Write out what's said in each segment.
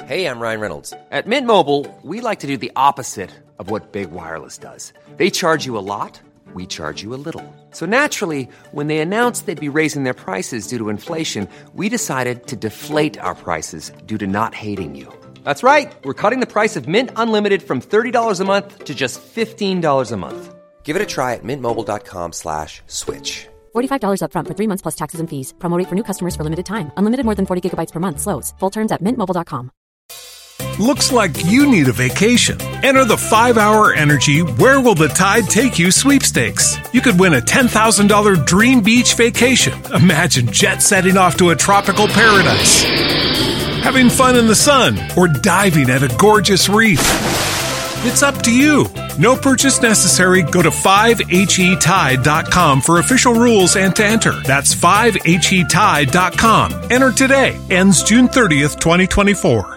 Hey, I'm Ryan Reynolds. At Mint Mobile, we like to do the opposite of what Big Wireless does. They charge you a lot, we charge you a little. So naturally, when they announced they'd be raising their prices due to inflation, we decided to deflate our prices due to not hating you. That's right. We're cutting the price of Mint Unlimited from $30 a month to just $15 a month. Give it a try at mintmobile.com/switch. $45 up front for 3 months plus taxes and fees. Promo rate for new customers for limited time. Unlimited more than 40 gigabytes per month. Slows full terms at mintmobile.com. Looks like you need a vacation. Enter the 5-Hour Energy Where Will the Tide Take You sweepstakes. You could win a $10,000 dream beach vacation. Imagine jet setting off to a tropical paradise, having fun in the sun, or diving at a gorgeous reef. It's up to you. No purchase necessary. Go to 5HETide.com for official rules and to enter. That's 5HETide.com. Enter today. Ends June 30th, 2024.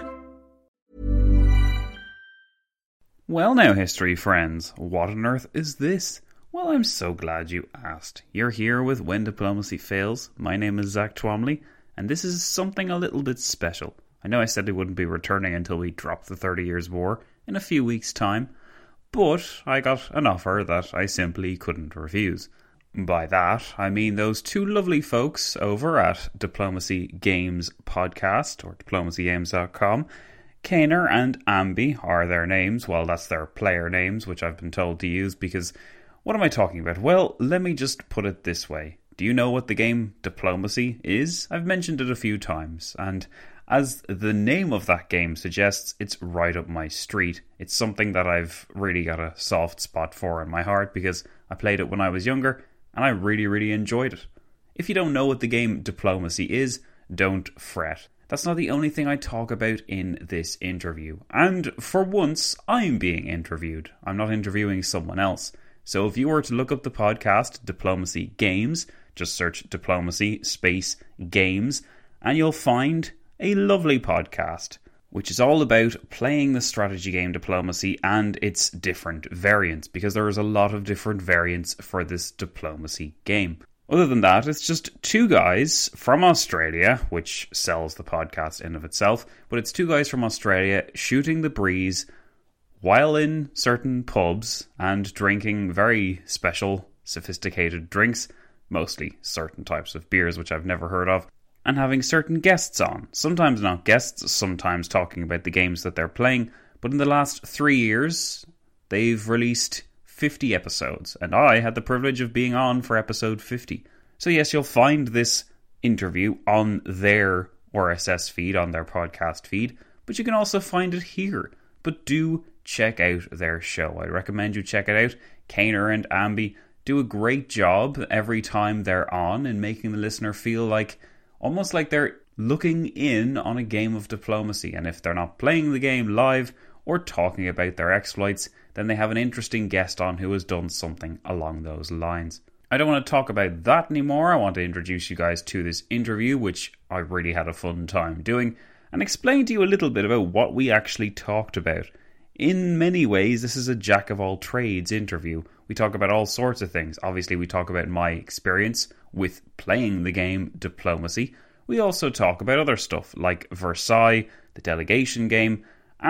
Well now, history friends, what on earth is this? Well, I'm so glad you asked. You're here with When Diplomacy Fails. My name is Zach Twomley, and this is something a little bit special. I know I said I wouldn't be returning until we dropped the 30 Years' War in a few weeks' time, but I got an offer that I simply couldn't refuse. By that, I mean those two lovely folks over at Diplomacy Games Podcast, or diplomacygames.com. Kaner and Ambi are their names. Well, that's their player names, which I've been told to use because what am I talking about? Well, let me just put it this way. Do you know what the game Diplomacy is? I've mentioned it a few times, and as the name of that game suggests, it's right up my street. It's something that I've really got a soft spot for in my heart because I played it when I was younger, and I really enjoyed it. If you don't know what the game Diplomacy is, don't fret. That's not the only thing I talk about in this interview. And for once, I'm being interviewed. I'm not interviewing someone else. So if you were to look up the podcast Diplomacy Games, just search Diplomacy space Games, and you'll find a lovely podcast, which is all about playing the strategy game Diplomacy and its different variants, because there is a lot of different variants for this Diplomacy game. Other than that, it's just two guys from Australia, which sells the podcast in of itself, but it's two guys from Australia shooting the breeze while in certain pubs and drinking very special, sophisticated drinks, mostly certain types of beers which I've never heard of, and having certain guests on. Sometimes not guests, sometimes talking about the games that they're playing, but in the last 3 years, they've released 50 episodes, and I had the privilege of being on for episode 50. So yes, you'll find this interview on their RSS feed, on their podcast feed, but you can also find it here. But do check out their show. I recommend you check it out. Kaner and Ambi do a great job every time they're on in making the listener feel like, almost like they're looking in on a game of diplomacy, and if they're not playing the game live or talking about their exploits, then they have an interesting guest on who has done something along those lines. I don't want to talk about that anymore. I want to introduce you guys to this interview, which I really had a fun time doing, and explain to you a little bit about what we actually talked about. In many ways, this is a jack-of-all-trades interview. We talk about all sorts of things. Obviously, we talk about my experience with playing the game Diplomacy. We also talk about other stuff, like Versailles, the delegation game,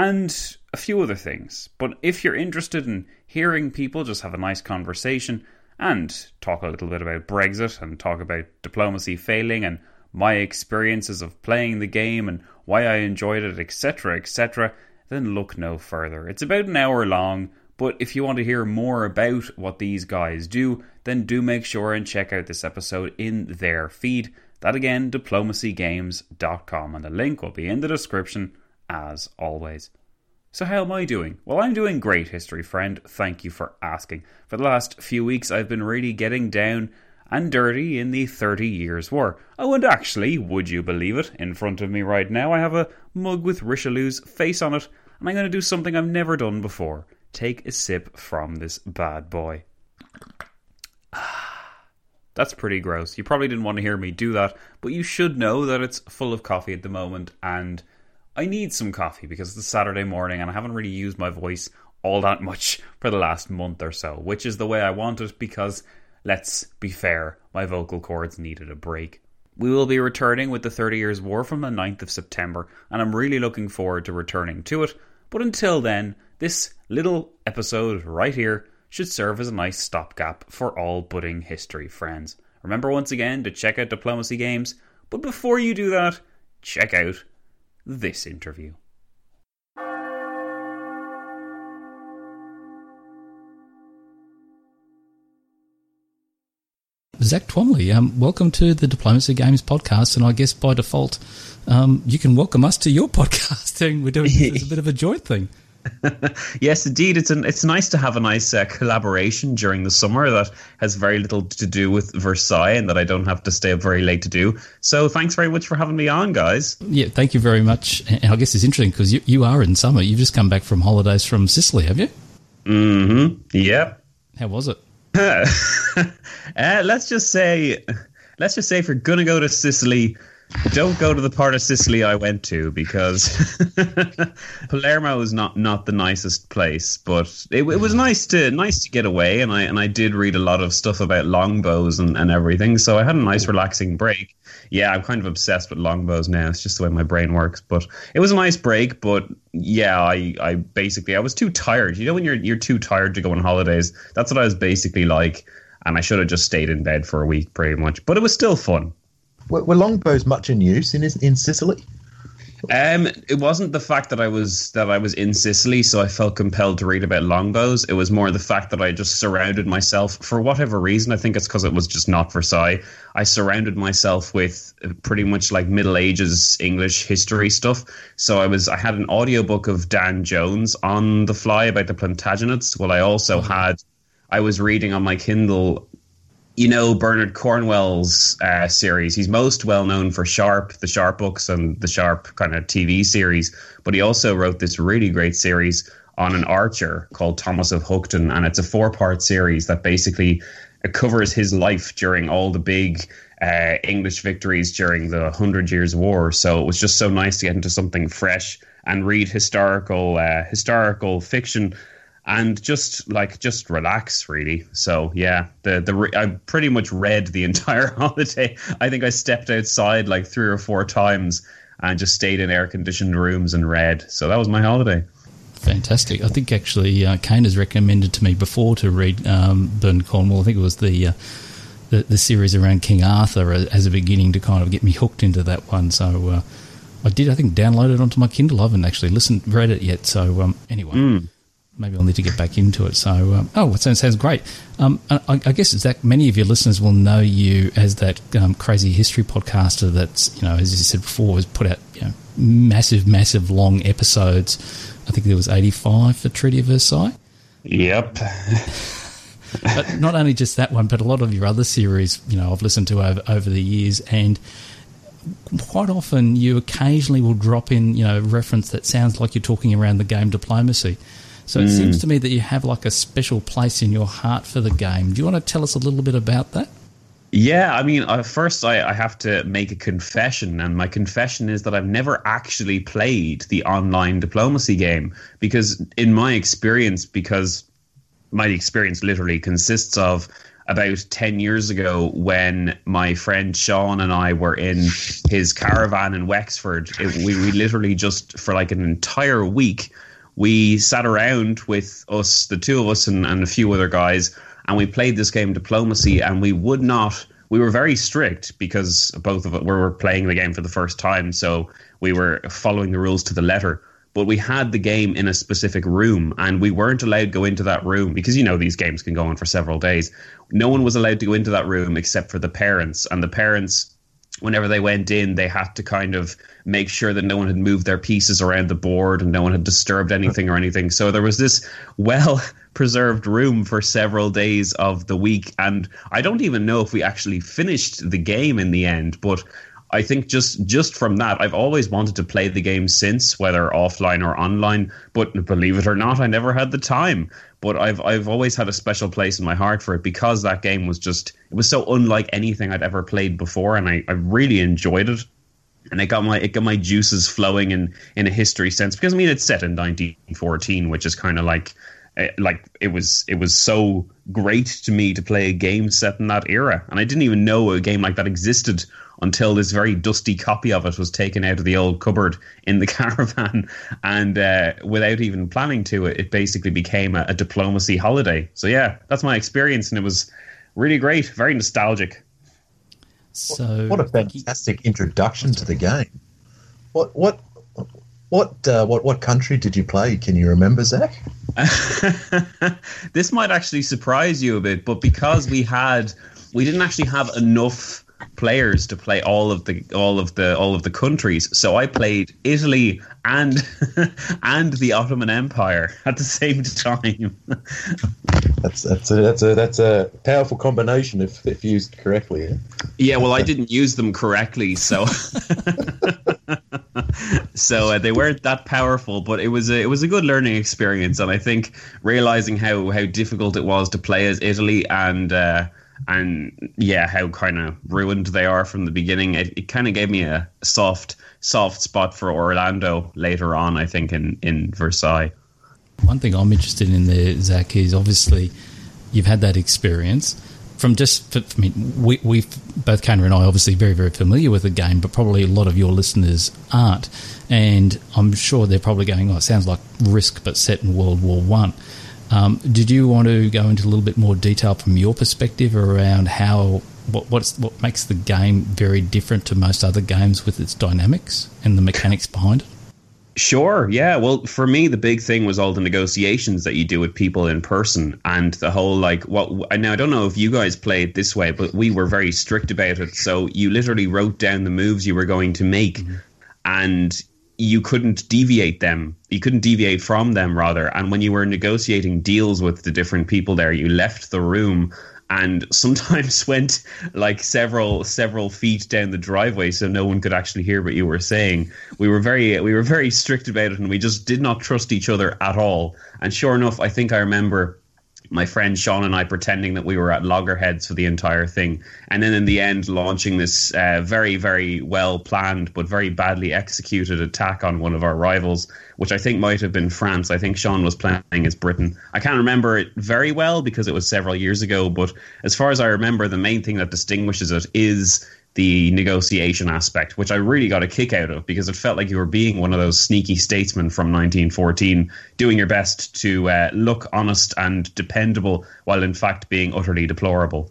and a few other things. But if you're interested in hearing people just have a nice conversation and talk a little bit about Brexit and talk about diplomacy failing and my experiences of playing the game and why I enjoyed it, etc., then look no further. It's about an hour long, but if you want to hear more about what these guys do, then do make sure and check out this episode in their feed. That again, diplomacygames.com, and the link will be in the description as always. So how am I doing? Well, I'm doing great, history friend. Thank you for asking. For the last few weeks, I've been really getting down and dirty in the 30 Years' War. Oh, and actually, would you believe it, in front of me right now, I have a mug with Richelieu's face on it, and I'm going to do something I've never done before. Take a sip from this bad boy. That's pretty gross. You probably didn't want to hear me do that, but you should know that it's full of coffee at the moment, and I need some coffee because it's a Saturday morning and I haven't really used my voice all that much for the last month or so, which is the way I want it because, let's be fair, my vocal cords needed a break. We will be returning with the 30 Years' War from the 9th of September, and I'm really looking forward to returning to it. But until then, this little episode right here should serve as a nice stopgap for all budding history friends. Remember once again to check out Diplomacy Games, but before you do that, check out this interview. Zach Twomley, welcome to the Diplomacy Games podcast, and I guess by default, you can welcome us to your podcasting. We're doing this as a bit of a joint thing. Yes, indeed. It's nice to have a nice collaboration during the summer that has very little to do with Versailles and that I don't have to stay up very late to do. So thanks very much for having me on, guys. Yeah, thank you very much. And I guess it's interesting because you are in summer. You've just come back from holidays from Sicily, have you? Mm-hmm. Yep. How was it? Let's just say if you're going to go to Sicily, don't go to the part of Sicily I went to, because Palermo is not the nicest place, but it was nice to get away, and I did read a lot of stuff about longbows and everything, so I had a nice relaxing break. Yeah, I'm kind of obsessed with longbows now. It's just the way my brain works, but it was a nice break. But yeah, I was too tired. You know when you're too tired to go on holidays? That's what I was basically like, and I should have just stayed in bed for a week pretty much, but it was still fun. Were longbows much in use in Sicily? It wasn't the fact that I was in Sicily, so I felt compelled to read about longbows. It was more the fact that I just surrounded myself, for whatever reason. I think it's because it was just not Versailles. I surrounded myself with pretty much like Middle Ages English history stuff. So I had an audiobook of Dan Jones on the fly about the Plantagenets. Well, I was reading on my Kindle, you know, Bernard Cornwell's series. He's most well known for Sharp, the Sharp books and the Sharp kind of TV series. But he also wrote this really great series on an archer called Thomas of Houghton. And it's a 4-part series that basically covers his life during all the big English victories during the 100 Years' War. So it was just so nice to get into something fresh and read historical fiction. And just relax, really. So yeah, I pretty much read the entire holiday. I think I stepped outside like 3 or 4 times and just stayed in air-conditioned rooms and read. So that was my holiday. Fantastic. I think actually Kane has recommended to me before to read Bernard Cornwell. I think it was the series around King Arthur as a beginning to kind of get me hooked into that one. So I did, I think, download it onto my Kindle. I haven't actually read it yet. So anyway. Maybe I'll need to get back into it. So, sounds great. I guess, Zach, many of your listeners will know you as that crazy history podcaster that's, you know, as you said before, has put out, you know, massive long episodes. I think there was 85 for Treaty of Versailles. Yep. But not only just that one, but a lot of your other series, you know, I've listened to over the years, and quite often you occasionally will drop in, you know, a reference that sounds like you're talking around the game Diplomacy. So it seems to me that you have like a special place in your heart for the game. Do you want to tell us a little bit about that? Yeah, I mean, first I have to make a confession, and my confession is that I've never actually played the online Diplomacy game, because in my experience, my experience literally consists of about 10 years ago when my friend Sean and I were in his caravan in Wexford. We literally just, for like an entire week, we sat around with us, the two of us and a few other guys, and we played this game Diplomacy, and we were very strict because both of us were playing the game for the first time, so we were following the rules to the letter. But we had the game in a specific room, and we weren't allowed to go into that room because, you know, these games can go on for several days. No one was allowed to go into that room except for the parents, and the parents, whenever they went in, they had to kind of make sure that no one had moved their pieces around the board and no one had disturbed anything or anything. So there was this well-preserved room for several days of the week. And I don't even know if we actually finished the game in the end, but I think just from that, I've always wanted to play the game since, whether offline or online. But believe it or not, I never had the time. But I've always had a special place in my heart for it because that game was it was so unlike anything I'd ever played before, and I really enjoyed it. And it got my juices flowing in a history sense, because I mean it's set in 1914, which is kind of like it was so great to me to play a game set in that era, and I didn't even know a game like that existed until this very dusty copy of it was taken out of the old cupboard in the caravan, and without even planning to, it basically became a diplomacy holiday. So yeah, that's my experience, and it was really great, very nostalgic. So what a fantastic introduction to the game. What country did you play? Can you remember, Zach? This might actually surprise you a bit, but because we didn't actually have enough players to play all of the countries, so I played Italy and and the Ottoman Empire at the same time. That's a powerful combination if used correctly. Yeah? Yeah, well, I didn't use them correctly, so so they weren't that powerful. But it was a good learning experience, and I think realizing how difficult it was to play as Italy and yeah, how kind of ruined they are from the beginning. It kind of gave me a soft spot for Orlando later on, I think, in Versailles. One thing I'm interested in there, Zach, is obviously you've had that experience. We've both Kana and I obviously very, very familiar with the game, but probably a lot of your listeners aren't. And I'm sure they're probably going, oh, it sounds like Risk, but set in World War One. Did you want to go into a little bit more detail from your perspective around what makes the game very different to most other games with its dynamics and the mechanics behind it? Sure, yeah. Well, for me, the big thing was all the negotiations that you do with people in person, and the whole now I don't know if you guys played this way, but we were very strict about it. So you literally wrote down the moves you were going to make, and you couldn't deviate them. You couldn't deviate from them, rather. And when you were negotiating deals with the different people there, you left the room and sometimes went like several feet down the driveway so no one could actually hear what you were saying. We were very strict about it, and we just did not trust each other at all. And sure enough, I think I remember my friend Sean and I pretending that we were at loggerheads for the entire thing, and then in the end launching this very, very well planned but very badly executed attack on one of our rivals, which I think might have been France. I think Sean was playing as Britain. I can't remember it very well because it was several years ago, but as far as I remember, the main thing that distinguishes it is the negotiation aspect, which I really got a kick out of, because it felt like you were being one of those sneaky statesmen from 1914, doing your best to look honest and dependable while in fact being utterly deplorable.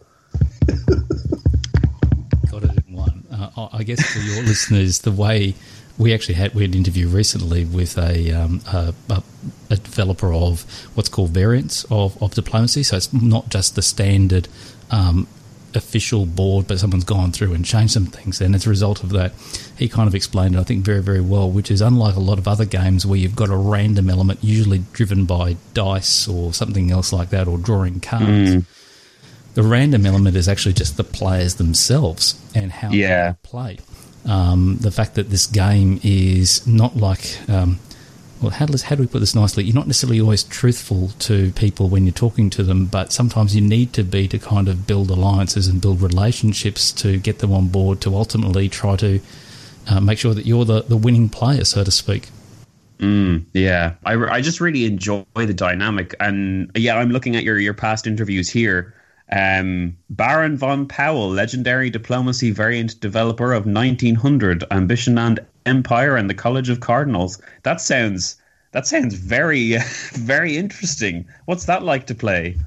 Got it in one. I guess for your listeners, the way we actually had an interview recently with a developer of what's called variants of diplomacy. So it's not just the standard official board, but someone's gone through and changed some things, and as a result of that, he kind of explained it, I think, very, very well, which is unlike a lot of other games where you've got a random element usually driven by dice or something else like that, or drawing cards. The random element is actually just the players themselves and how they play. The fact that this game is not like how do we put this nicely? You're not necessarily always truthful to people when you're talking to them, but sometimes you need to be to kind of build alliances and build relationships to get them on board to ultimately try to make sure that you're the winning player, so to speak. Yeah, I just really enjoy the dynamic, and yeah, I'm looking at your past interviews here. Baron von Powell, legendary diplomacy variant developer of 1900, Ambition and Empire, and the College of Cardinals. That sounds very, very interesting. What's that like to play?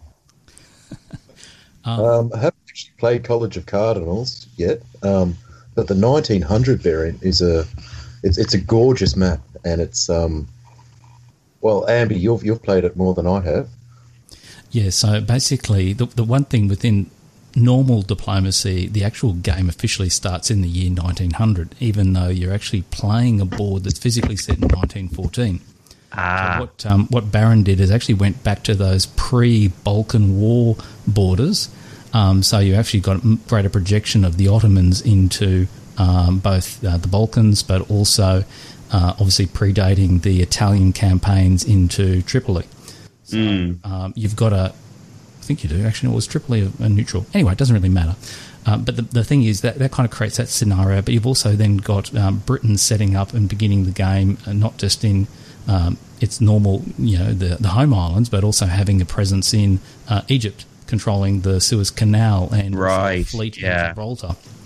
I haven't actually played College of Cardinals yet, but the 1900 variant is it's a gorgeous map, and it's well, Ambi, you've played it more than I have. Yeah, so basically the one thing within normal diplomacy, the actual game officially starts in the year 1900, even though you're actually playing a board that's physically set in 1914. So what Baron did is actually went back to those pre-Balkan War borders, so you actually got a greater projection of the Ottomans into both the Balkans, but also obviously predating the Italian campaigns into Tripoli. So you've got I think you do, actually. It was Tripoli a neutral. Anyway, it doesn't really matter. But the thing is that kind of creates that scenario, but you've also then got Britain setting up and beginning the game, not just in its normal, the home islands, but also having a presence in Egypt, controlling the Suez Canal and fleet in Gibraltar.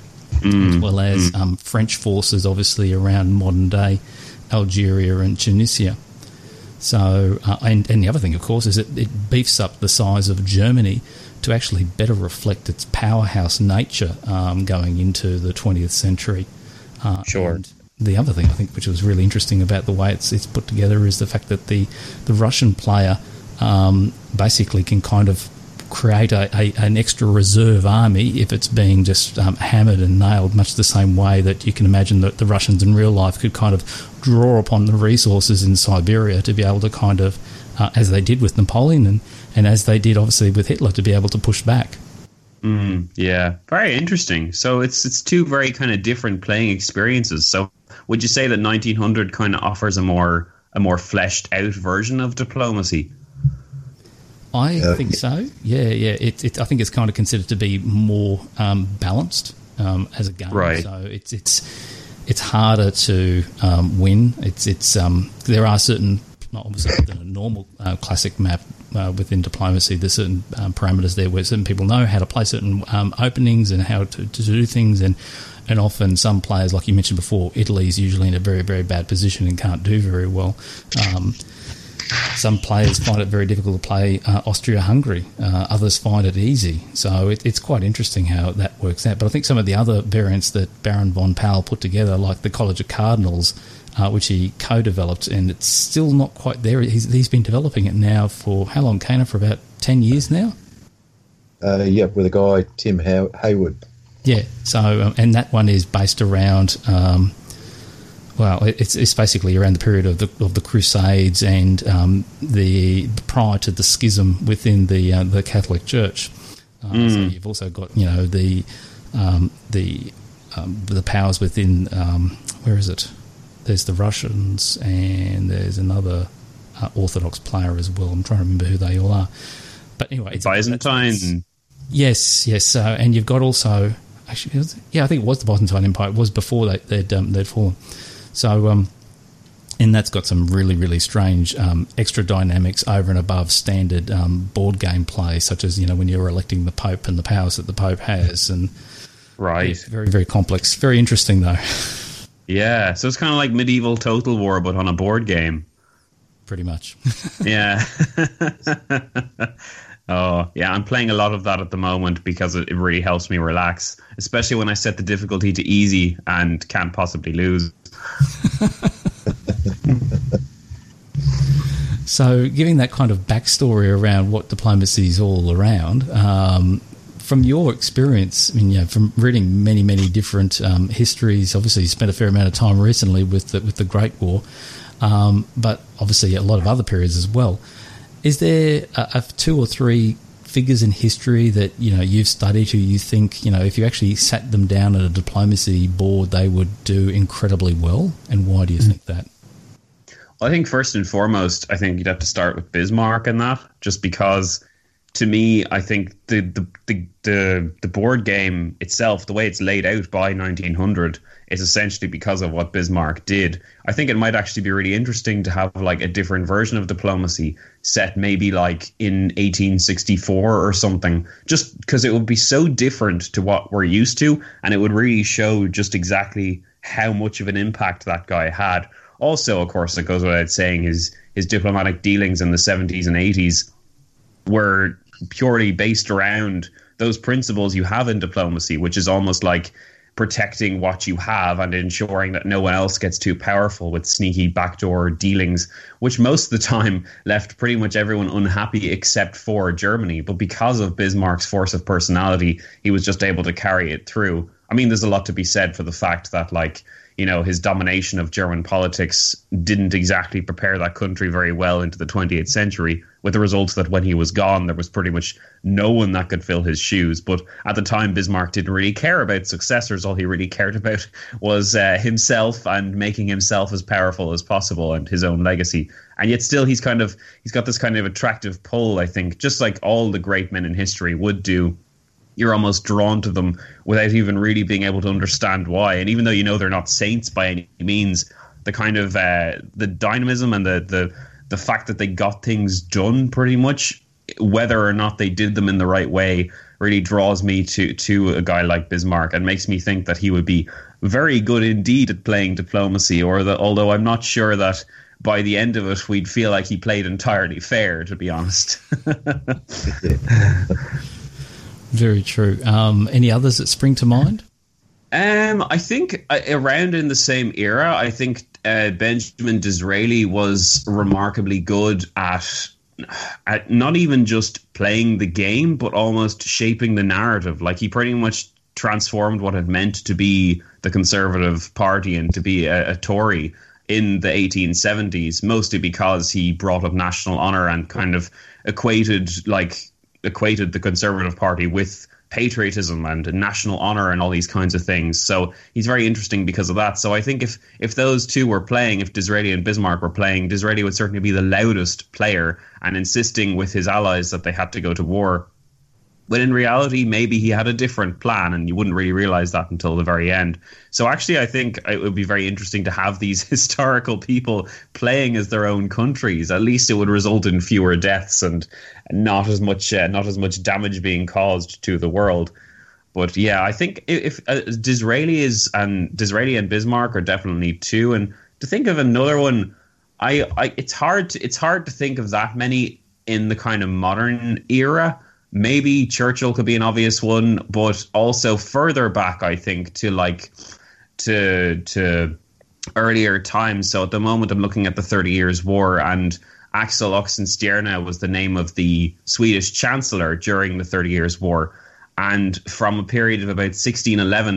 as well as French forces, obviously, around modern-day Algeria and Tunisia. So, and the other thing, of course, is it beefs up the size of Germany to actually better reflect its powerhouse nature going into the 20th century. Sure. And the other thing, I think, which was really interesting about the way it's put together is the fact that the Russian player basically can kind of create an extra reserve army if it's being just hammered and nailed, much the same way that you can imagine that the Russians in real life could kind of draw upon the resources in Siberia to be able to kind of, as they did with Napoleon and as they did obviously with Hitler, to be able to push back. Yeah, very interesting. So it's two very kind of different playing experiences. So would you say that 1900 kind of offers a more fleshed out version of diplomacy? I think so. Yeah. I think it's kind of considered to be more balanced as a game. Right. So it's harder to win. There are certain, not obviously within a normal classic map within diplomacy, there's certain parameters there where certain people know how to play certain openings and how to do things, and often some players, like you mentioned before, Italy is usually in a very, very bad position and can't do very well. Some players find it very difficult to play Austria-Hungary. Others find it easy. So it's quite interesting how that works out. But I think some of the other variants that Baron von Powell put together, like the College of Cardinals, which he co-developed, and it's still not quite there. He's been developing it now for, how long, Kana? For about 10 years now? With a guy, Tim Hayward. Yeah, so, and that one is based around... it's basically around the period of the Crusades and the prior to the schism within the Catholic Church. So you've also got the powers within where is it? There's the Russians and there's another Orthodox player as well. I'm trying to remember who they all are. But anyway, it's Byzantine. Yes. And you've got also I think it was the Byzantine Empire. It was before they'd fallen. So, and that's got some really, really strange extra dynamics over and above standard board game play, such as, when you're electing the Pope and the powers that the Pope has. And right. It's very, very complex. Very interesting, though. Yeah, so it's kind of like medieval Total War, but on a board game. Pretty much. Yeah. Oh, yeah, I'm playing a lot of that at the moment because it really helps me relax, especially when I set the difficulty to easy and can't possibly lose. So, giving that kind of backstory around what diplomacy is all around, from your experience, from reading many, many different histories, obviously you spent a fair amount of time recently with the Great War, but obviously a lot of other periods as well. Is there two or three figures in history that you've studied who you think if you actually sat them down at a diplomacy board they would do incredibly well, and why do you think that? Well, I think first and foremost, I think you'd have to start with Bismarck in that, just because to me, I think the board game itself, the way it's laid out by 1900, is essentially because of what Bismarck did. I think it might actually be really interesting to have like a different version of diplomacy set maybe like in 1864 or something, just because it would be so different to what we're used to, and it would really show just exactly how much of an impact that guy had. Also, of course, it goes without saying his diplomatic dealings in the 70s and 80s were purely based around those principles you have in diplomacy, which is almost like protecting what you have and ensuring that no one else gets too powerful with sneaky backdoor dealings, which most of the time left pretty much everyone unhappy except for Germany. But because of Bismarck's force of personality, he was just able to carry it through. I mean, there's a lot to be said for the fact that, like, his domination of German politics didn't exactly prepare that country very well into the 20th century, with the result that when he was gone, there was pretty much no one that could fill his shoes. But at the time, Bismarck didn't really care about successors. All he really cared about was himself and making himself as powerful as possible and his own legacy. And yet still, he's got this kind of attractive pull, I think, just like all the great men in history would do. You're almost drawn to them without even really being able to understand why. And even though they're not saints by any means, the kind of the dynamism and the fact that they got things done pretty much, whether or not they did them in the right way, really draws me to a guy like Bismarck and makes me think that he would be very good indeed at playing diplomacy, although I'm not sure that by the end of it we'd feel like he played entirely fair, to be honest. Very true. Any others that spring to mind? I think around in the same era, I think Benjamin Disraeli was remarkably good at not even just playing the game, but almost shaping the narrative. Like, he pretty much transformed what it meant to be the Conservative Party and to be a Tory in the 1870s, mostly because he brought up national honour and kind of equated the Conservative Party with patriotism and national honour and all these kinds of things. So he's very interesting because of that. So I think if those two were playing, if Disraeli and Bismarck were playing, Disraeli would certainly be the loudest player and insisting with his allies that they had to go to war. When in reality, maybe he had a different plan and you wouldn't really realise that until the very end. So actually, I think it would be very interesting to have these historical people playing as their own countries. At least it would result in fewer deaths and not as much damage being caused to the world. But yeah, I think if Disraeli and Bismarck are definitely two. And to think of another one, it's hard to think of that many in the kind of modern era. Maybe Churchill could be an obvious one, but also further back, I think, to earlier times. So at the moment, I'm looking at the 30 Years' War, and Axel Oxenstierna was the name of the Swedish Chancellor during the 30 Years' War. And from a period of about 1611 to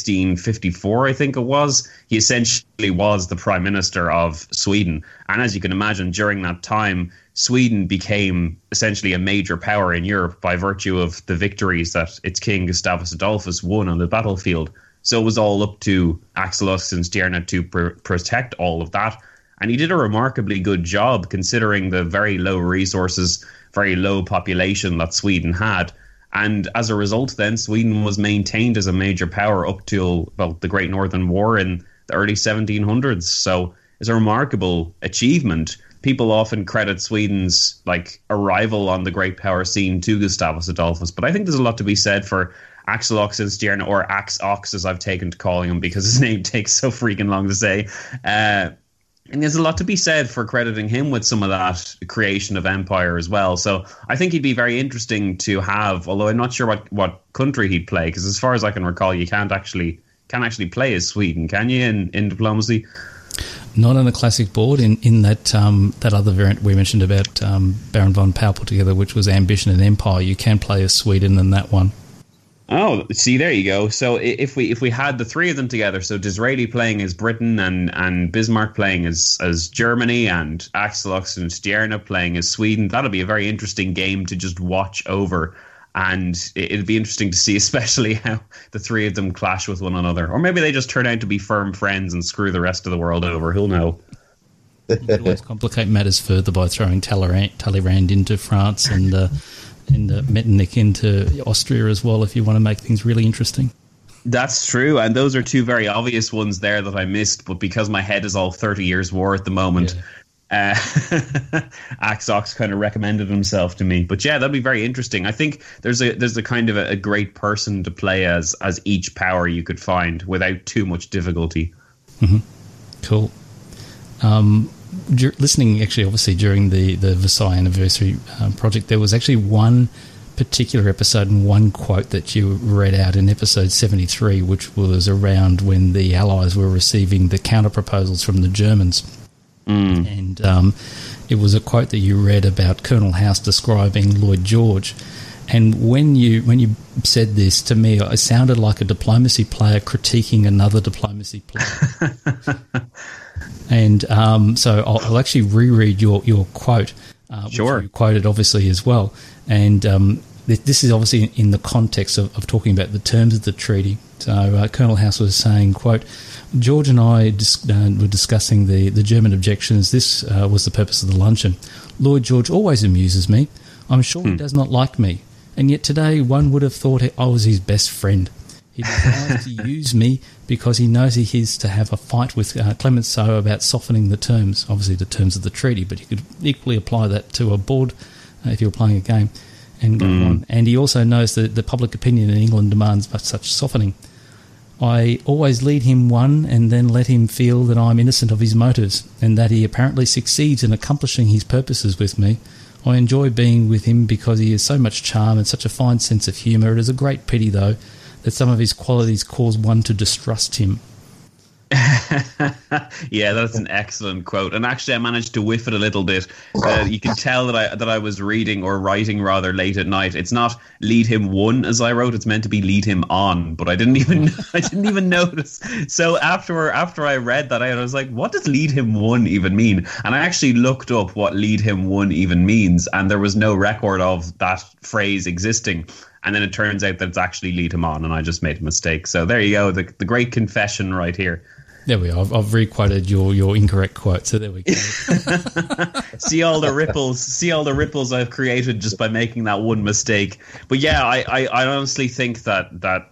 1654, I think it was, he essentially was the Prime Minister of Sweden. And as you can imagine, during that time, Sweden became essentially a major power in Europe by virtue of the victories that its king Gustavus Adolphus won on the battlefield. So it was all up to Axel Oxenstierna to protect all of that. And he did a remarkably good job considering the very low resources, very low population that Sweden had. And as a result, then, Sweden was maintained as a major power up till, well, the Great Northern War in the early 1700s. So it's a remarkable achievement. People often credit Sweden's arrival on the great power scene to Gustavus Adolphus, but I think there's a lot to be said for Axel Oxenstierna, or Axe Ox as I've taken to calling him because his name takes so freaking long to say. And there's a lot to be said for crediting him with some of that creation of empire as well. So I think he'd be very interesting to have, although I'm not sure what country he'd play, because as far as I can recall, you can't actually play as Sweden, can you, in diplomacy? Not on a classic board. In that other variant we mentioned about Baron von Pau put together, which was Ambition and Empire, you can play as Sweden in that one. Oh, see, there you go. So if we had the three of them together, so Disraeli playing as Britain and Bismarck playing as Germany and Axel Oxenstierna playing as Sweden, that'll be a very interesting game to just watch over. And it'd be interesting to see especially how the three of them clash with one another. Or maybe they just turn out to be firm friends and screw the rest of the world over. Who'll know? You could always complicate matters further by throwing Talleyrand into France and Metternich into Austria as well, if you want to make things really interesting. That's true, and those are two very obvious ones there that I missed, but because my head is all 30 Years' War at the moment, Axe Ox kind of recommended himself to me. But yeah, that'd be very interesting. I think there's a kind of a great person to play as each power you could find without too much difficulty. Mm-hmm. Cool. Listening, actually, obviously, during the Versailles Anniversary project, there was actually one particular episode and one quote that you read out in episode 73, which was around when the Allies were receiving the counter-proposals from the Germans. And it was a quote that you read about Colonel House describing Lloyd George. And when you said this to me, it sounded like a diplomacy player critiquing another diplomacy player. And so I'll actually reread your quote, sure. which you quoted obviously as well. And this is obviously in the context of talking about the terms of the treaty. So Colonel House was saying, quote, George and I were discussing the German objections. This was the purpose of the luncheon. Lloyd George always amuses me. I'm sure he does not like me. And yet today one would have thought I was his best friend. He decides to use me because he knows he is to have a fight with Clemenceau about softening the terms, obviously the terms of the treaty, but you could equally apply that to a board if you're playing a game. and go on. And he also knows that the public opinion in England demands such softening. I always lead him one and then let him feel that I'm innocent of his motives and that he apparently succeeds in accomplishing his purposes with me. I enjoy being with him because he has so much charm and such a fine sense of humour. It is a great pity, though, that some of his qualities cause one to distrust him. Yeah, that's an excellent quote. And actually, I managed to whiff it a little bit. You can tell that I was reading or writing rather late at night. It's not lead him one as I wrote. It's meant to be lead him on, but I didn't even notice. So after I read that, I was like, what does lead him one even mean? And I actually looked up what lead him one even means, and there was no record of that phrase existing. And then it turns out that it's actually lead him on, and I just made a mistake. So there you go, the great confession right here. There we are. I've re-quoted your incorrect quote, so there we go. See all the ripples I've created just by making that one mistake. But yeah, I honestly think that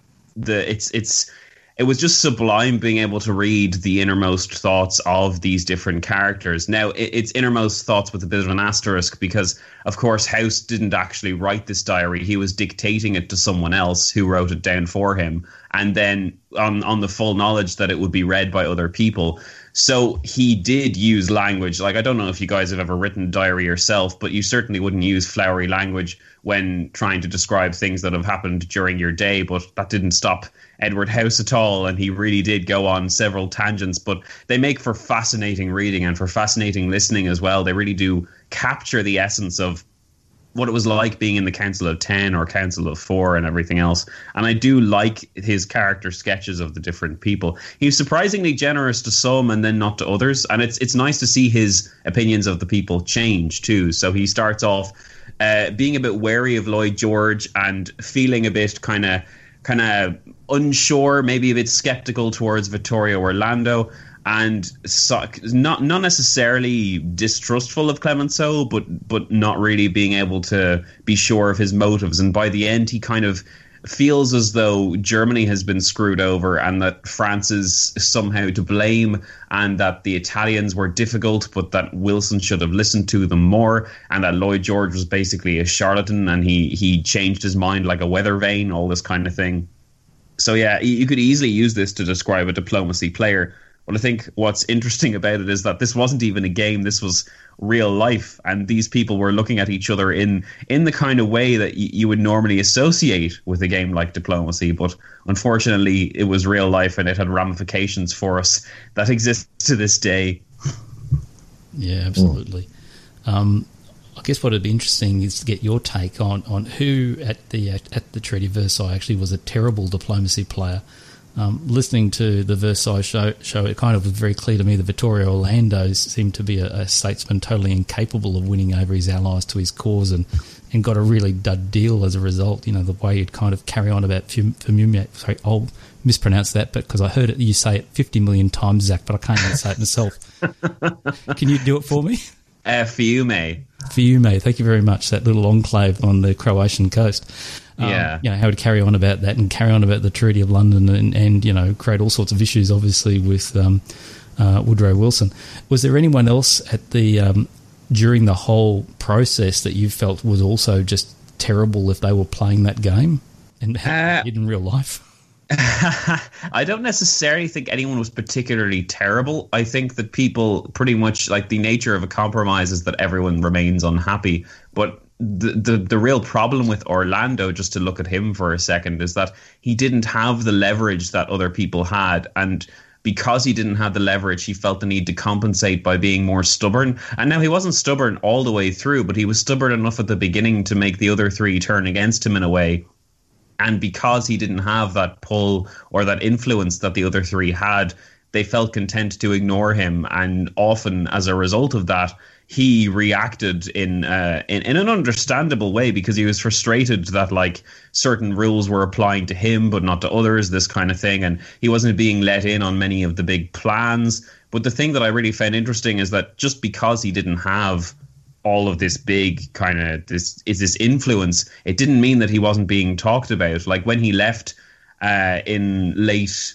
it was just sublime being able to read the innermost thoughts of these different characters. Now, it's innermost thoughts with a bit of an asterisk because, of course, House didn't actually write this diary. He was dictating it to someone else who wrote it down for him, and then on the full knowledge that it would be read by other people. So he did use language. Like, I don't know if you guys have ever written a diary yourself, but you certainly wouldn't use flowery language when trying to describe things that have happened during your day. But that didn't stop Edward House at all, and he really did go on several tangents. But they make for fascinating reading and for fascinating listening as well. They really do capture the essence of what it was like being in the Council of 10 or Council of 4 and everything else. And I do like his character sketches of the different people. He was surprisingly generous to some and then not to others. And it's nice to see his opinions of the people change too. So he starts off being a bit wary of Lloyd George and feeling a bit kind of unsure, maybe a bit skeptical towards Vittorio Orlando. And so, not necessarily distrustful of Clemenceau, but not really being able to be sure of his motives. And by the end, he kind of feels as though Germany has been screwed over and that France is somehow to blame, and that the Italians were difficult, but that Wilson should have listened to them more, and that Lloyd George was basically a charlatan and he changed his mind like a weather vane, all this kind of thing. So yeah, you could easily use this to describe a diplomacy player. But I think what's interesting about it is that this wasn't even a game. This was real life. And these people were looking at each other in the kind of way that you would normally associate with a game like Diplomacy. But unfortunately, it was real life and it had ramifications for us that exist to this day. Yeah, absolutely. I guess what would be interesting is to get your take on who at the Treaty of Versailles actually was a terrible diplomacy player. Listening to the Versailles show, it kind of was very clear to me that Vittorio Orlando seemed to be a statesman totally incapable of winning over his allies to his cause and got a really dud deal as a result. You know, the way he'd kind of carry on about Fiume. Sorry, I'll mispronounce that, but because I heard you say it 50 million times, Zach, but I can't even say it myself. Can you do it for me? Fiume. Fiume, thank you very much. That little enclave on the Croatian coast. Yeah. You know, how to carry on about that and carry on about the Treaty of London and you know, create all sorts of issues, obviously, with Woodrow Wilson. Was there anyone else at the during the whole process that you felt was also just terrible if they were playing that game and how they did in real life? I don't necessarily think anyone was particularly terrible. I think that people pretty much, like, the nature of a compromise is that everyone remains unhappy. But the real problem with Orlando, just to look at him for a second, is that he didn't have the leverage that other people had. And because he didn't have the leverage, he felt the need to compensate by being more stubborn. And now he wasn't stubborn all the way through, but he was stubborn enough at the beginning to make the other three turn against him in a way. And because he didn't have that pull or that influence that the other three had, they felt content to ignore him. And often, as a result of that, he reacted in an understandable way because he was frustrated that, like, certain rules were applying to him but not to others, this kind of thing. And he wasn't being let in on many of the big plans. But the thing that I really found interesting is that just because he didn't have all of this big kind of this influence, it didn't mean that he wasn't being talked about. Like when he left in late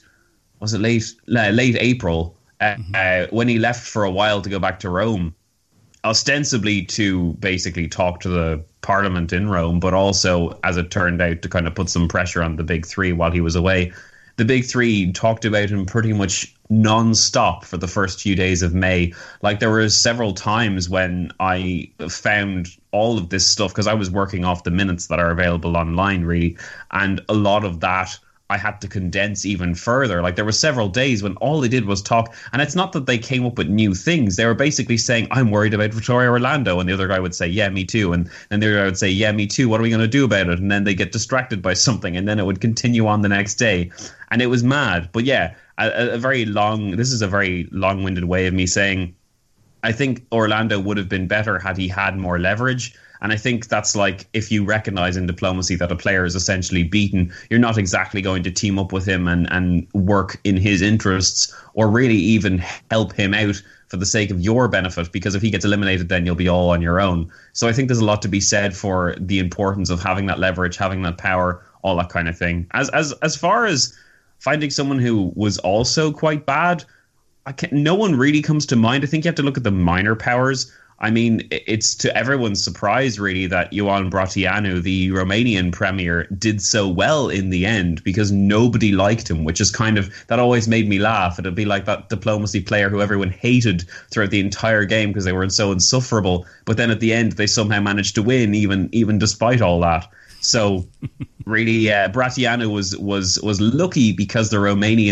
April, when he left for a while to go back to Rome, ostensibly to basically talk to the parliament in Rome, but also, as it turned out, to kind of put some pressure on the big three while he was away. The big three talked about him pretty much non-stop for the first few days of May. Like, there were several times when I found all of this stuff, because I was working off the minutes that are available online, really, and a lot of that I had to condense even further. Like, there were several days when all they did was talk, and it's not that they came up with new things. They were basically saying, I'm worried about Victoria Orlando, and the other guy would say, yeah, me too, and then the other guy would say, yeah, me too, what are we going to do about it? And then they get distracted by something, and then it would continue on the next day, and it was mad. But yeah, this is a very long-winded way of me saying, I think Orlando would have been better had he had more leverage. And I think that's like, if you recognize in diplomacy that a player is essentially beaten, you're not exactly going to team up with him and work in his interests, or really even help him out for the sake of your benefit, because if he gets eliminated, then you'll be all on your own. So I think there's a lot to be said for the importance of having that leverage, having that power, all that kind of thing. As far as finding someone who was also quite bad, no one really comes to mind. I think you have to look at the minor powers. I mean, it's to everyone's surprise, really, that Ioan Brătianu, the Romanian premier, did so well in the end, because nobody liked him, which is kind of, that always made me laugh. It'd be like that diplomacy player who everyone hated throughout the entire game because they were so insufferable. But then at the end, they somehow managed to win, even despite all that. So really, Brătianu was lucky because the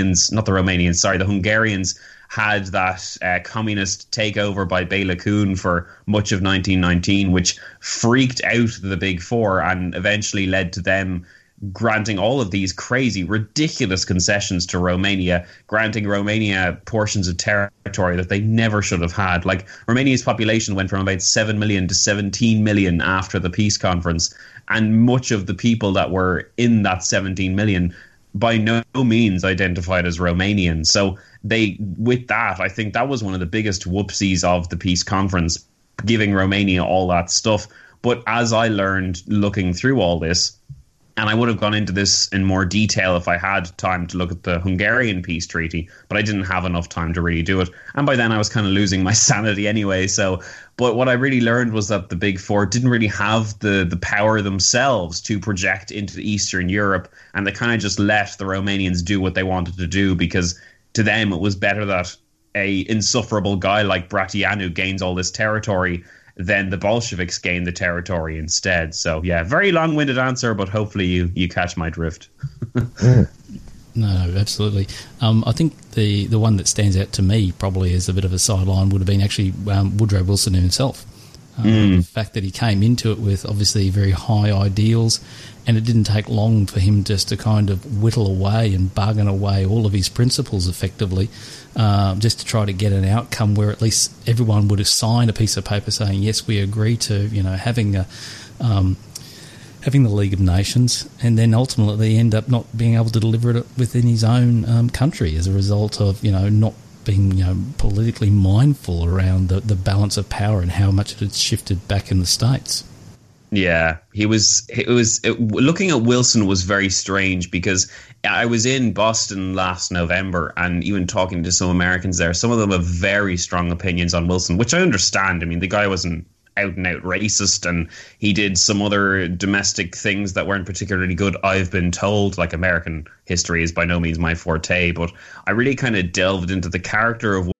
Hungarians had that communist takeover by Bela Kun for much of 1919, which freaked out the Big Four and eventually led to them granting all of these crazy, ridiculous concessions to Romania, granting Romania portions of territory that they never should have had. Like, Romania's population went from about 7 million to 17 million after the peace conference, and much of the people that were in that 17 million by no means identified as Romanian. So with that, I think that was one of the biggest whoopsies of the peace conference, giving Romania all that stuff. But as I learned looking through all this, and I would have gone into this in more detail if I had time to look at the Hungarian peace treaty, but I didn't have enough time to really do it. And by then I was kind of losing my sanity anyway. But what I really learned was that the Big Four didn't really have the power themselves to project into Eastern Europe, and they kind of just let the Romanians do what they wanted to do, because to them it was better that a insufferable guy like Brătianu gains all this territory than the Bolsheviks gain the territory instead. So yeah, very long-winded answer, but hopefully you catch my drift. No, absolutely. I think the one that stands out to me probably as a bit of a sideline would have been actually Woodrow Wilson himself. The fact that he came into it with obviously very high ideals, and it didn't take long for him just to kind of whittle away and bargain away all of his principles effectively, just to try to get an outcome where at least everyone would have signed a piece of paper saying, yes, we agree to, having the League of Nations, and then ultimately end up not being able to deliver it within his own country as a result of, not being, politically mindful around the balance of power and how much it had shifted back in the States. Yeah, looking at Wilson was very strange, because I was in Boston last November, and even talking to some Americans there, some of them have very strong opinions on Wilson, which I understand. I mean, the guy wasn't out and out racist, and he did some other domestic things that weren't particularly good, I've been told. Like, American history is by no means my forte, but I really kind of delved into the character of...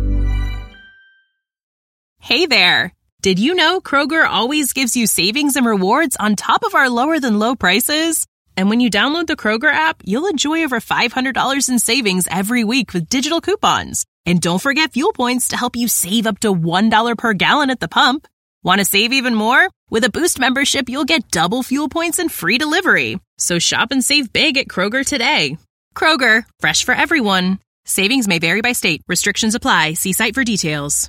Hey there! Did you know Kroger always gives you savings and rewards on top of our lower than low prices? And when you download the Kroger app, you'll enjoy over $500 in savings every week with digital coupons. And don't forget fuel points to help you save up to $1 per gallon at the pump. Want to save even more? With a Boost membership, you'll get double fuel points and free delivery. So shop and save big at Kroger today. Kroger, fresh for everyone. Savings may vary by state. Restrictions apply. See site for details.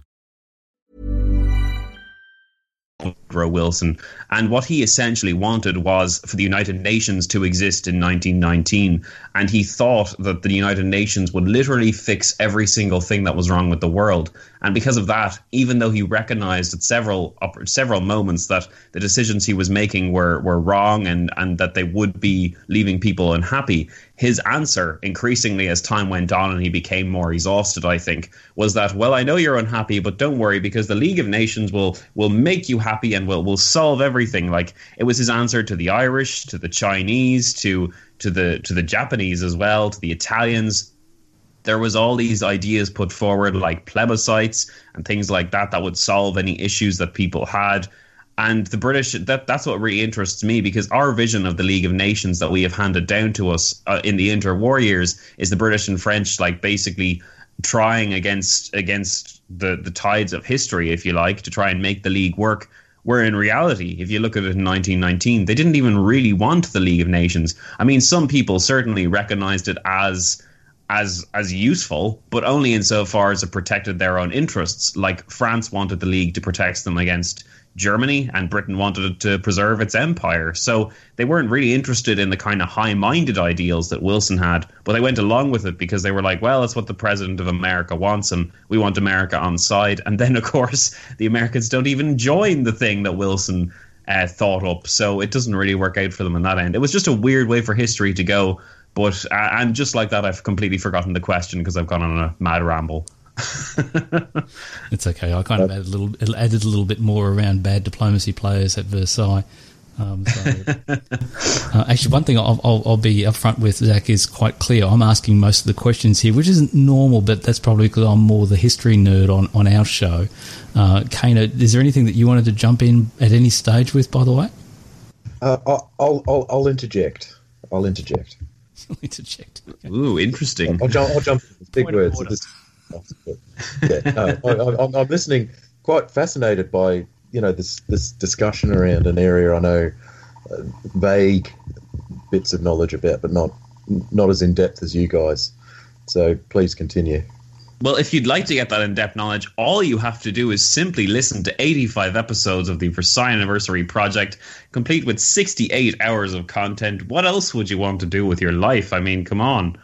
Woodrow Wilson, and what he essentially wanted was for the United Nations to exist in 1919, and he thought that the United Nations would literally fix every single thing that was wrong with the world. And because of that, even though he recognized at several moments that the decisions he was making were wrong and that they would be leaving people unhappy, his answer, increasingly as time went on and he became more exhausted, I think, was that, well, I know you're unhappy, but don't worry, because the League of Nations will make you happy and will solve everything. Like, it was his answer to the Irish, to the Chinese, to the Japanese as well, to the Italians. There was all these ideas put forward, like plebiscites and things like that would solve any issues that people had. And the British, that's what really interests me, because our vision of the League of Nations that we have handed down to us in the interwar years is the British and French, like, basically trying against the tides of history, if you like, to try and make the League work. Where in reality, if you look at it in 1919, they didn't even really want the League of Nations. I mean, some people certainly recognized it as useful, but only insofar as it protected their own interests. Like, France wanted the League to protect them against Germany, and Britain wanted it to preserve its empire. So they weren't really interested in the kind of high-minded ideals that Wilson had, but they went along with it because they were like, well, it's what the President of America wants, and we want America on side. And then, of course, the Americans don't even join the thing that Wilson thought up. So it doesn't really work out for them on that end. It was just a weird way for history to go. But and just like that, I've completely forgotten the question because I've gone on a mad ramble. It's okay. I kind of added a little bit more around bad diplomacy players at Versailles. Actually, one thing I'll be upfront with, Zach, is quite clear. I'm asking most of the questions here, which isn't normal, but that's probably because I'm more the history nerd on our show. Kana, is there anything that you wanted to jump in at any stage with, by the way? I'll interject. I'll interject. Okay. Ooh, interesting. I'll jump in with big words. I'm listening, quite fascinated by this discussion around an area I know vague bits of knowledge about, but not as in depth as you guys. So please continue. Well, if you'd like to get that in-depth knowledge, all you have to do is simply listen to 85 episodes of the Versailles Anniversary Project, complete with 68 hours of content. What else would you want to do with your life? I mean, come on.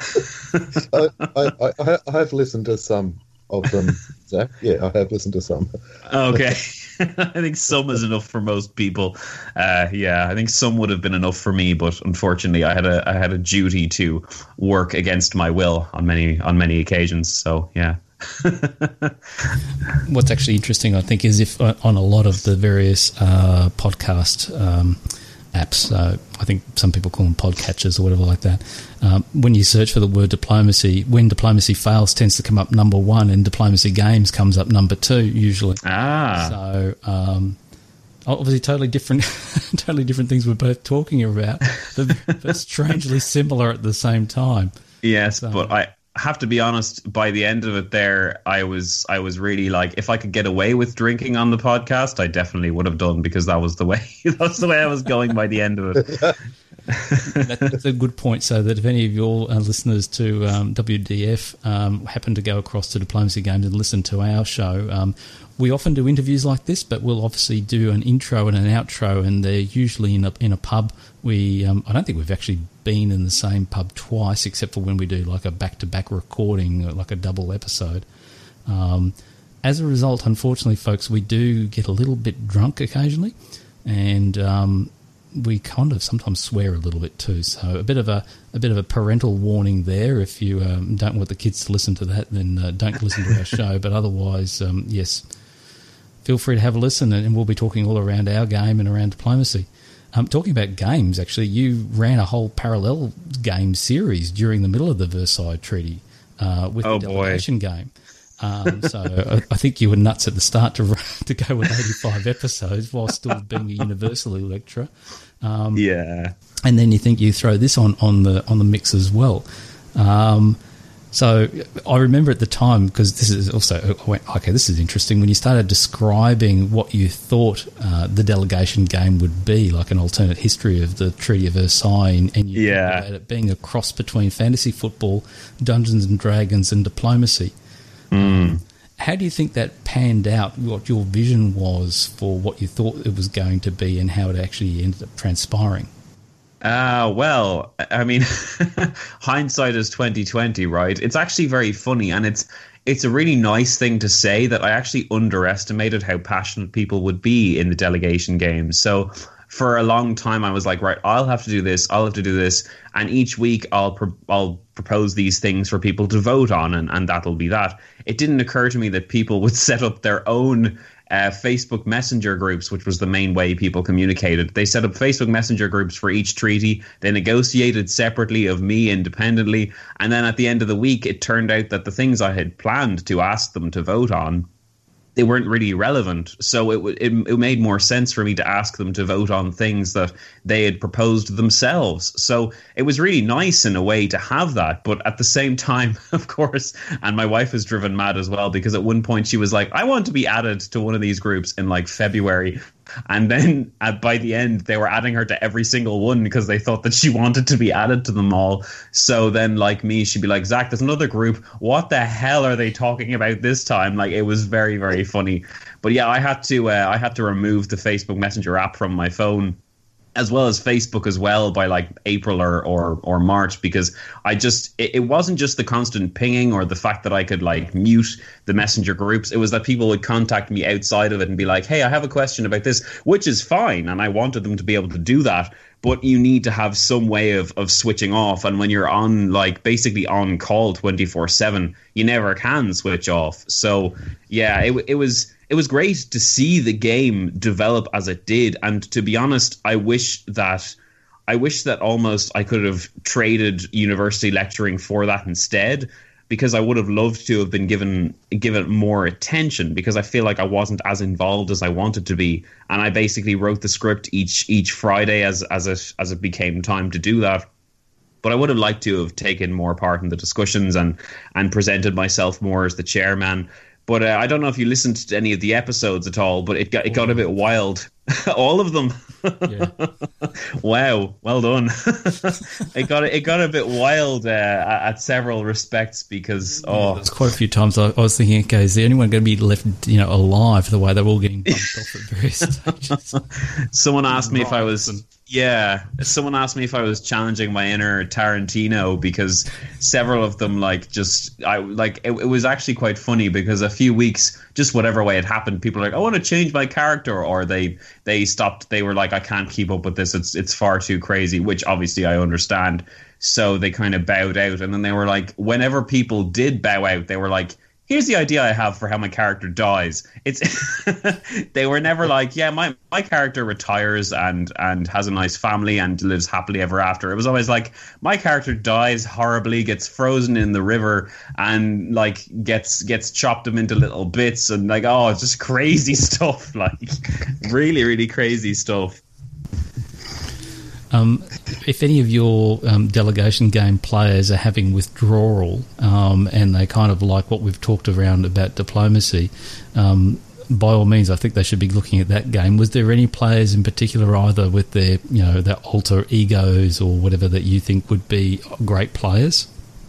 I have listened to some of them, Zach. Yeah, I have listened to some. Okay. I think some is enough for most people. I think some would have been enough for me, but unfortunately I had a duty to work against my will on many occasions. So yeah. What's actually interesting, I think, is if on a lot of the various podcast apps, I think some people call them podcatchers or whatever like that, when you search for the word diplomacy, when diplomacy fails tends to come up number one, and diplomacy games comes up number two usually. So obviously totally different things we're both talking about, but strangely similar at the same time. Yes, so. But I have to be honest, by the end of it there, I was really like, if I could get away with drinking on the podcast, I definitely would have done, because that was the way I was going by the end of it. That's a good point. So that if any of your listeners to WDF happen to go across to Diplomacy Games and listen to our show, we often do interviews like this, but we'll obviously do an intro and an outro, and they're usually in a pub. I don't think we've actually been in the same pub twice, except for when we do like a back-to-back recording, like a double episode. As a result, unfortunately, folks, we do get a little bit drunk occasionally, and we kind of sometimes swear a little bit too. So a bit of a parental warning there. If you don't want the kids to listen to that, then don't listen to our show. But otherwise, yes, feel free to have a listen, and we'll be talking all around our game and around diplomacy. Talking about games, actually, you ran a whole parallel game series during the middle of the Versailles Treaty with the delegation game. So I think you were nuts at the start to go with 85 episodes while still being a university lecturer. Yeah. And then you think you throw this on the mix as well. So I remember at the time, because this is also, I went, okay, this is interesting, when you started describing what you thought the delegation game would be, like an alternate history of the Treaty of Versailles, and you talked about it being a cross between fantasy football, Dungeons and Dragons, and diplomacy. How do you think that panned out, what your vision was for what you thought it was going to be and how it actually ended up transpiring? Well, I mean, hindsight is 20/20, right? It's actually very funny, and it's a really nice thing to say that I actually underestimated how passionate people would be in the delegation games. So for a long time, I was like, right, I'll have to do this, I'll have to do this. And each week I'll propose these things for people to vote on, and that'll be that. It didn't occur to me that people would set up their own Facebook Messenger groups, which was the main way people communicated. They set up Facebook Messenger groups for each treaty. They negotiated separately of me independently. And then at the end of the week, it turned out that the things I had planned to ask them to vote on, they weren't really relevant. So it made more sense for me to ask them to vote on things that they had proposed themselves. So it was really nice in a way to have that. But at the same time, of course, and my wife was driven mad as well, because at one point she was like, I want to be added to one of these groups in like February. And then by the end, they were adding her to every single one because they thought that she wanted to be added to them all. So then, like me, she'd be like, Zach, there's another group. What the hell are they talking about this time? Like, it was very, very funny. But yeah, I had to remove the Facebook Messenger app from my phone, as well as Facebook as well, by like April or March, because it wasn't just the constant pinging or the fact that I could like mute the messenger groups. It was that people would contact me outside of it and be like, hey, I have a question about this, which is fine. And I wanted them to be able to do that. But you need to have some way of switching off. And when you're on, like, basically on call 24/7, you never can switch off. So yeah, it was great to see the game develop as it did. And to be honest, I wish that almost I could have traded university lecturing for that instead, because I would have loved to have been given more attention, because I feel like I wasn't as involved as I wanted to be. And I basically wrote the script each Friday as it became time to do that. But I would have liked to have taken more part in the discussions and presented myself more as the chairman. But I don't know if you listened to any of the episodes at all, but it got a bit wild. All of them. Yeah. Wow, well done. It got a bit wild at several respects, because there's quite a few times I was thinking, okay, is there anyone going to be left alive the way they're all getting bumped off at various stages? Someone asked me if I was challenging my inner Tarantino, because several of them it was actually quite funny, because a few weeks, just whatever way it happened, people were like, I want to change my character, or they stopped. They were like, I can't keep up with this. It's far too crazy, which obviously I understand. So they kind of bowed out. And then they were like, whenever people did bow out, they were like, here's the idea I have for how my character dies. They were never like, yeah, my character retires and has a nice family and lives happily ever after. It was always like, my character dies horribly, gets frozen in the river, and like gets chopped them into little bits, and like, it's just crazy stuff, like really, really crazy stuff. If any of your delegation game players are having withdrawal and they kind of like what we've talked around about diplomacy, by all means, I think they should be looking at that game. Was there any players in particular, either with their their alter egos or whatever, that you think would be great players?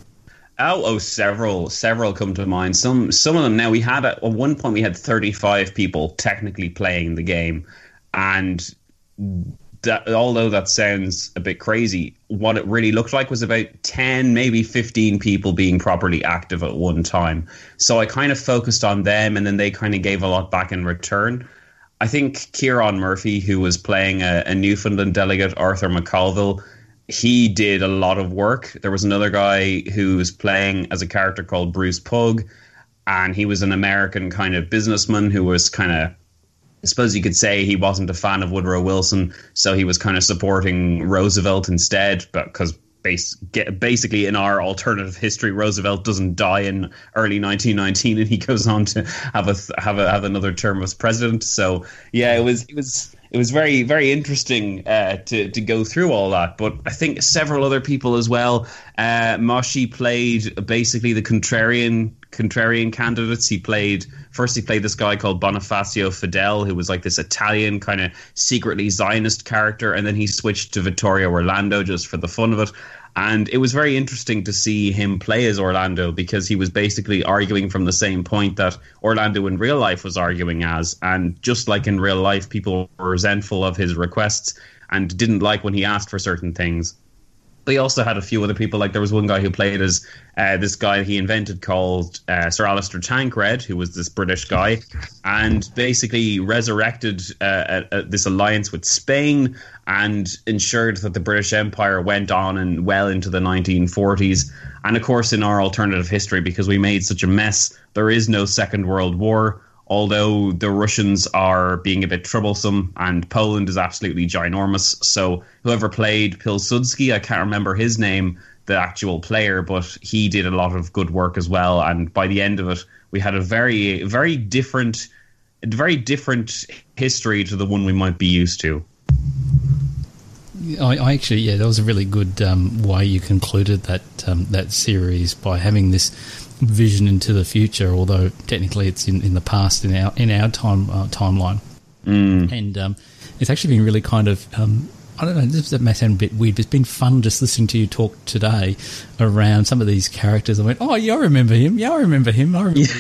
Several come to mind. Some of them. Now, we had at one point we had 35 people technically playing the game, and although that sounds a bit crazy, what it really looked like was about 10, maybe 15 people being properly active at one time. So I kind of focused on them, and then they kind of gave a lot back in return. I think Kieran Murphy, who was playing a Newfoundland delegate, Arthur McColville, he did a lot of work. There was another guy who was playing as a character called Bruce Pugh, and he was an American kind of businessman who was kind of, I suppose you could say, he wasn't a fan of Woodrow Wilson, so he was kind of supporting Roosevelt instead, because basically in our alternative history, Roosevelt doesn't die in early 1919, and he goes on to have another term as president. So yeah, it was very, very interesting to go through all that. But I think several other people as well. Moshi played basically the contrarian candidates. He played this guy called Bonifacio Fidel, who was like this Italian kind of secretly Zionist character, and then he switched to Vittorio Orlando just for the fun of it. And it was very interesting to see him play as Orlando, because he was basically arguing from the same point that Orlando in real life was arguing as. And just like in real life, people were resentful of his requests and didn't like when he asked for certain things. They also had a few other people. Like there was one guy who played as this guy he invented called Sir Alistair Tancred, who was this British guy, and basically resurrected this alliance with Spain and ensured that the British Empire went on and well into the 1940s. And of course, in our alternative history, because we made such a mess, there is no Second World War. Although the Russians are being a bit troublesome and Poland is absolutely ginormous. So whoever played Pilsudski, I can't remember his name, the actual player, but he did a lot of good work as well. And by the end of it, we had a very different history to the one we might be used to. I actually, that was a really good way you concluded that series by having this vision into the future, although technically it's in the past in our timeline. And it's actually been really kind of I don't know, this may sound a bit weird, but it's been fun just listening to you talk today around some of these characters. I went, oh, yeah, I remember him. Yeah, I remember him. I remember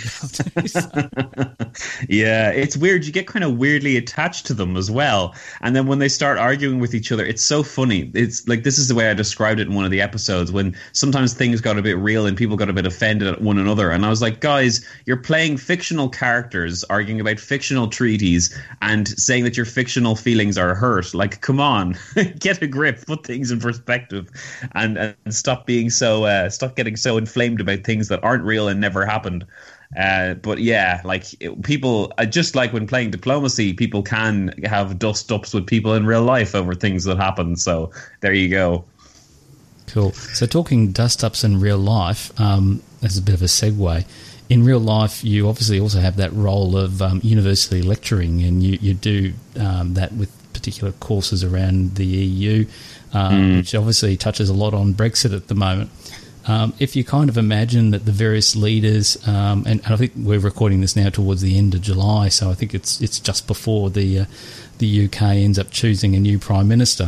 Yeah, it's weird. You get kind of weirdly attached to them as well. And then when they start arguing with each other, it's so funny. It's like, this is the way I described it in one of the episodes, when sometimes things got a bit real and people got a bit offended at one another. And I was like, guys, you're playing fictional characters, arguing about fictional treaties and saying that your fictional feelings are hurt. Like, come on. Get a grip, put things in perspective, and stop being stop getting so inflamed about things that aren't real and never happened. But yeah, like people, just like when playing diplomacy, people can have dust-ups with people in real life over things that happen. So there you go. Cool. So talking dust-ups in real life, as a bit of a segue, in real life, you obviously also have that role of university lecturing, and you do that with particular courses around the EU, which obviously touches a lot on Brexit at the moment. If you kind of imagine that the various leaders, and I think we're recording this now towards the end of July, so I think it's just before the UK ends up choosing a new Prime Minister.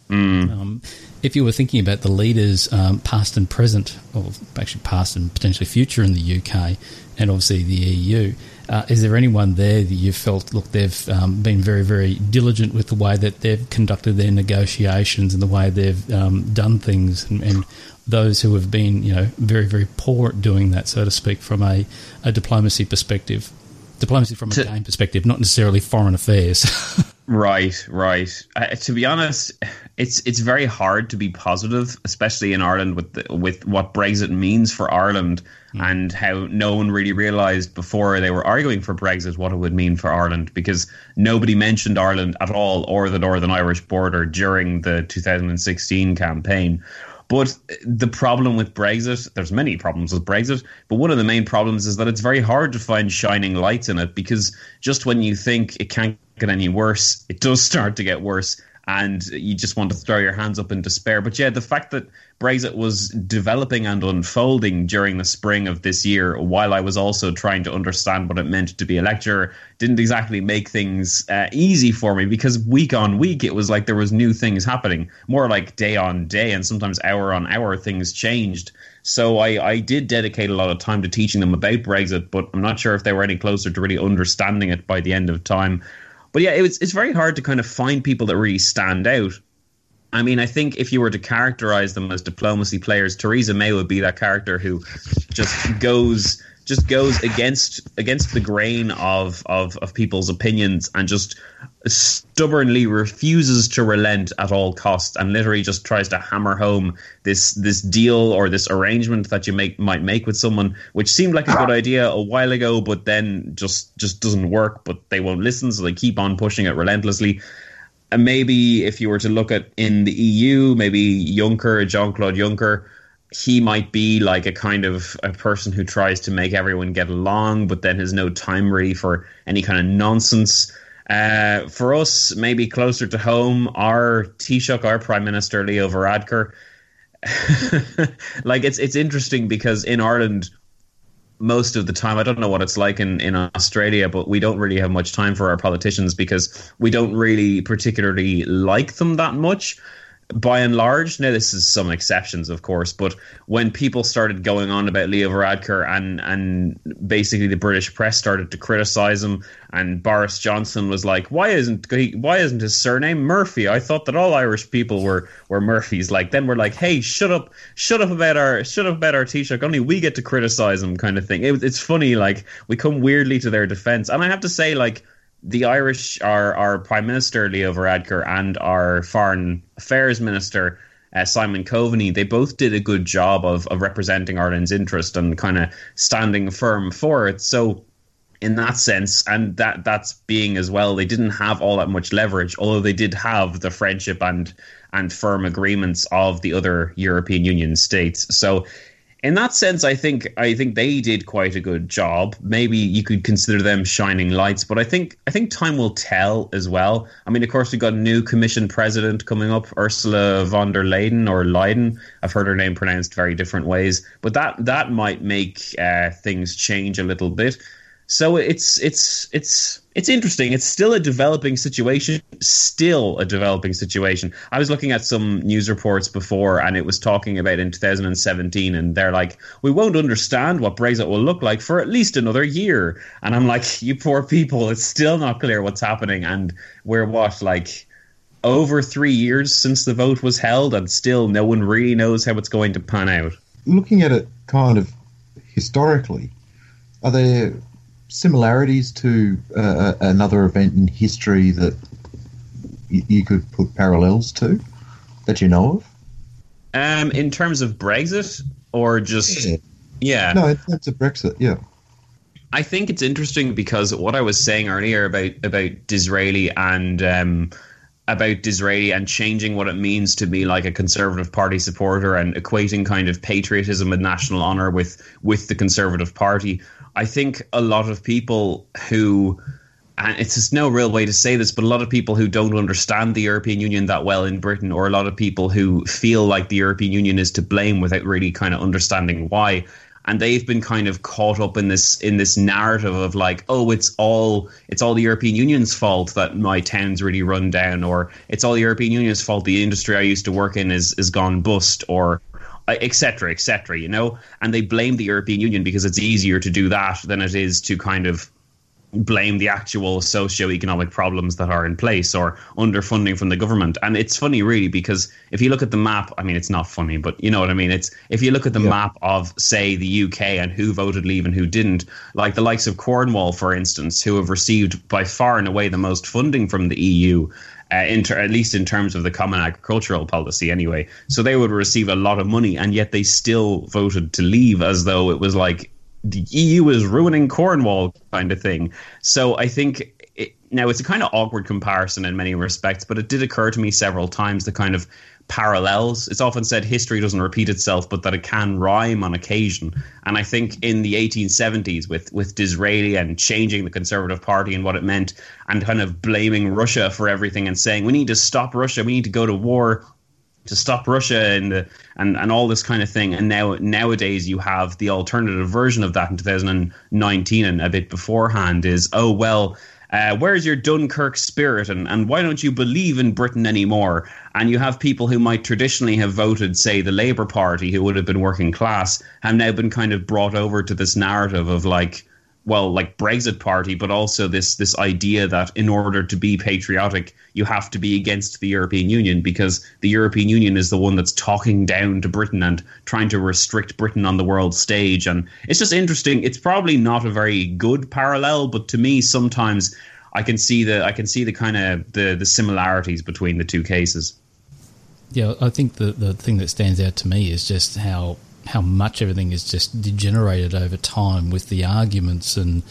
If you were thinking about the leaders, past and present, or actually past and potentially future in the UK, and obviously the EU, is there anyone there that you felt, look, they've been very, very diligent with the way that they've conducted their negotiations and the way they've done things, and those who have been, very, very poor at doing that, so to speak, from a diplomacy perspective? Diplomacy from a game perspective, not necessarily foreign affairs. Right. To be honest, it's very hard to be positive, especially in Ireland with what Brexit means for Ireland, and how no one really realised before they were arguing for Brexit what it would mean for Ireland, because nobody mentioned Ireland at all or the Northern Irish border during the 2016 campaign. But the problem with Brexit, there's many problems with Brexit, but one of the main problems is that it's very hard to find shining lights in it, because just when you think it can't get any worse, it does start to get worse, and you just want to throw your hands up in despair. But yeah, the fact that Brexit was developing and unfolding during the spring of this year, while I was also trying to understand what it meant to be a lecturer, didn't exactly make things easy for me, because week on week it was like there was new things happening, more like day on day, and sometimes hour on hour things changed. So I did dedicate a lot of time to teaching them about Brexit, but I'm not sure if they were any closer to really understanding it by the end of time. But yeah, it's very hard to kind of find people that really stand out. I mean, I think if you were to characterize them as diplomacy players, Theresa May would be that character who just goes against the grain of people's opinions, and just stubbornly refuses to relent at all costs, and literally just tries to hammer home this deal or this arrangement that you might make with someone, which seemed like a good idea a while ago, but then just doesn't work. But they won't listen, so they keep on pushing it relentlessly. And maybe if you were to look at in the EU, maybe Juncker, Jean-Claude Juncker, he might be like a kind of a person who tries to make everyone get along, but then has no time really for any kind of nonsense. For us, maybe closer to home, our Taoiseach, our Prime Minister, Leo Varadkar. Like, it's interesting because in Ireland, most of the time, I don't know what it's like in Australia, but we don't really have much time for our politicians because we don't really particularly like them that much. by and large, now this is some exceptions, of course, but when people started going on about Leo Varadkar and basically the British press started to criticize him, and Boris Johnson was like, why isn't his surname Murphy? I thought that all Irish people were Murphys. Like, then we're like, hey, shut up about our Taoiseach. Only we get to criticize him, kind of thing. It's funny, like, we come weirdly to their defense, and I have to say, like, the Irish, our Prime Minister Leo Varadkar and our Foreign Affairs Minister Simon Coveney, they both did a good job of representing Ireland's interest and kind of standing firm for it. So in that sense, and that's being as well, they didn't have all that much leverage, although they did have the friendship and firm agreements of the other European Union states. So in that sense, I think they did quite a good job. Maybe you could consider them shining lights, but I think time will tell as well. I mean, of course, we've got a new Commission president coming up, Ursula von der Leyen or Leyen. I've heard her name pronounced very different ways, but that might make things change a little bit. So it's interesting. It's still a developing situation. I was looking at some news reports before, and it was talking about in 2017, and they're like, we won't understand what Brexit will look like for at least another year. And I'm like, you poor people, it's still not clear what's happening. And we're over 3 years since the vote was held, and still no one really knows how it's going to pan out. Looking at it kind of historically, are there similarities to another event in history that you could put parallels to that you know of? In terms of Brexit, or just yeah. No, in terms of Brexit, yeah. I think it's interesting because what I was saying earlier about Disraeli and changing what it means to be like a Conservative Party supporter and equating kind of patriotism and national honour with the Conservative Party. I think a lot of people who, and it's just no real way to say this, but a lot of people who don't understand the European Union that well in Britain, or a lot of people who feel like the European Union is to blame without really kind of understanding why. And they've been kind of caught up in this narrative of like, oh, it's all the European Union's fault that my town's really run down, or it's all the European Union's fault the industry I used to work in is gone bust, or et cetera, you know, and they blame the European Union because it's easier to do that than it is to kind of blame the actual socio-economic problems that are in place or underfunding from the government. And it's funny, really, because if you look at the map, I mean, it's not funny, but you know what I mean? It's if you look at the map of, say, the UK and who voted leave and who didn't, like the likes of Cornwall, for instance, who have received by far and away the most funding from the EU, at least in terms of the common agricultural policy anyway. So they would receive a lot of money, and yet they still voted to leave as though it was like the EU is ruining Cornwall kind of thing. So I think now it's a kind of awkward comparison in many respects, but it did occur to me several times the kind of parallels. It's often said history doesn't repeat itself, but that it can rhyme on occasion. And I think in the 1870s with Disraeli and changing the Conservative Party and what it meant, and kind of blaming Russia for everything and saying we need to stop Russia, we need to go to war to stop Russia and all this kind of thing. And nowadays you have the alternative version of that in 2019 and a bit beforehand is, oh, well, where's your Dunkirk spirit and why don't you believe in Britain anymore? And you have people who might traditionally have voted, say, the Labour Party, who would have been working class, have now been kind of brought over to this narrative of like, well, like Brexit Party, but also this idea that in order to be patriotic, you have to be against the European Union because the European Union is the one that's talking down to Britain and trying to restrict Britain on the world stage. And it's just interesting. It's probably not a very good parallel, but to me, sometimes I can see the kind of the similarities between the two cases. Yeah, I think the thing that stands out to me is just how much everything is just degenerated over time with the arguments and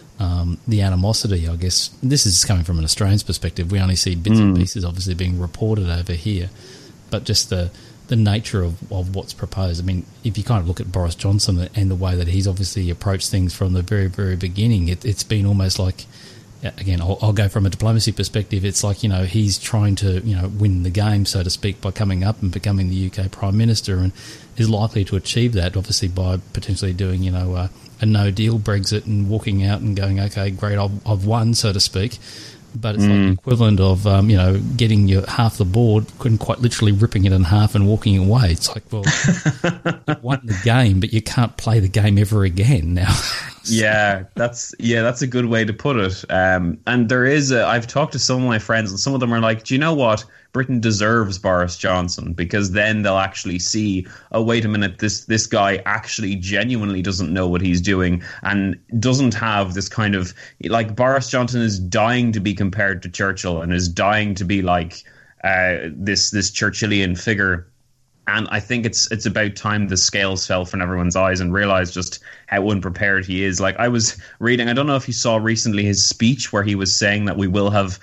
the animosity, I guess. This is coming from an Australian's perspective. We only see bits and pieces obviously being reported over here, but just the nature of what's proposed. I mean, if you kind of look at Boris Johnson and the way that he's obviously approached things from the very, very beginning, it's been almost like, again, I'll go from a diplomacy perspective. It's like, you know, he's trying to, you know, win the game, so to speak, by coming up and becoming the UK Prime Minister, and is likely to achieve that, obviously, by potentially doing, you know, a no-deal Brexit and walking out and going, okay, great, I've won, so to speak. But it's like the equivalent of, getting your half the board and quite literally ripping it in half and walking away. It's like, well, you won the game, but you can't play the game ever again now. Yeah, that's a good way to put it. And there is I've talked to some of my friends, and some of them are like, do you know what? Britain deserves Boris Johnson, because then they'll actually see, oh, wait a minute, this guy actually genuinely doesn't know what he's doing and doesn't have this kind of, like, Boris Johnson is dying to be compared to Churchill and is dying to be like this Churchillian figure. And I think it's about time the scales fell from everyone's eyes and realized just how unprepared he is. Like, I was reading, I don't know if you saw recently his speech where he was saying that we will have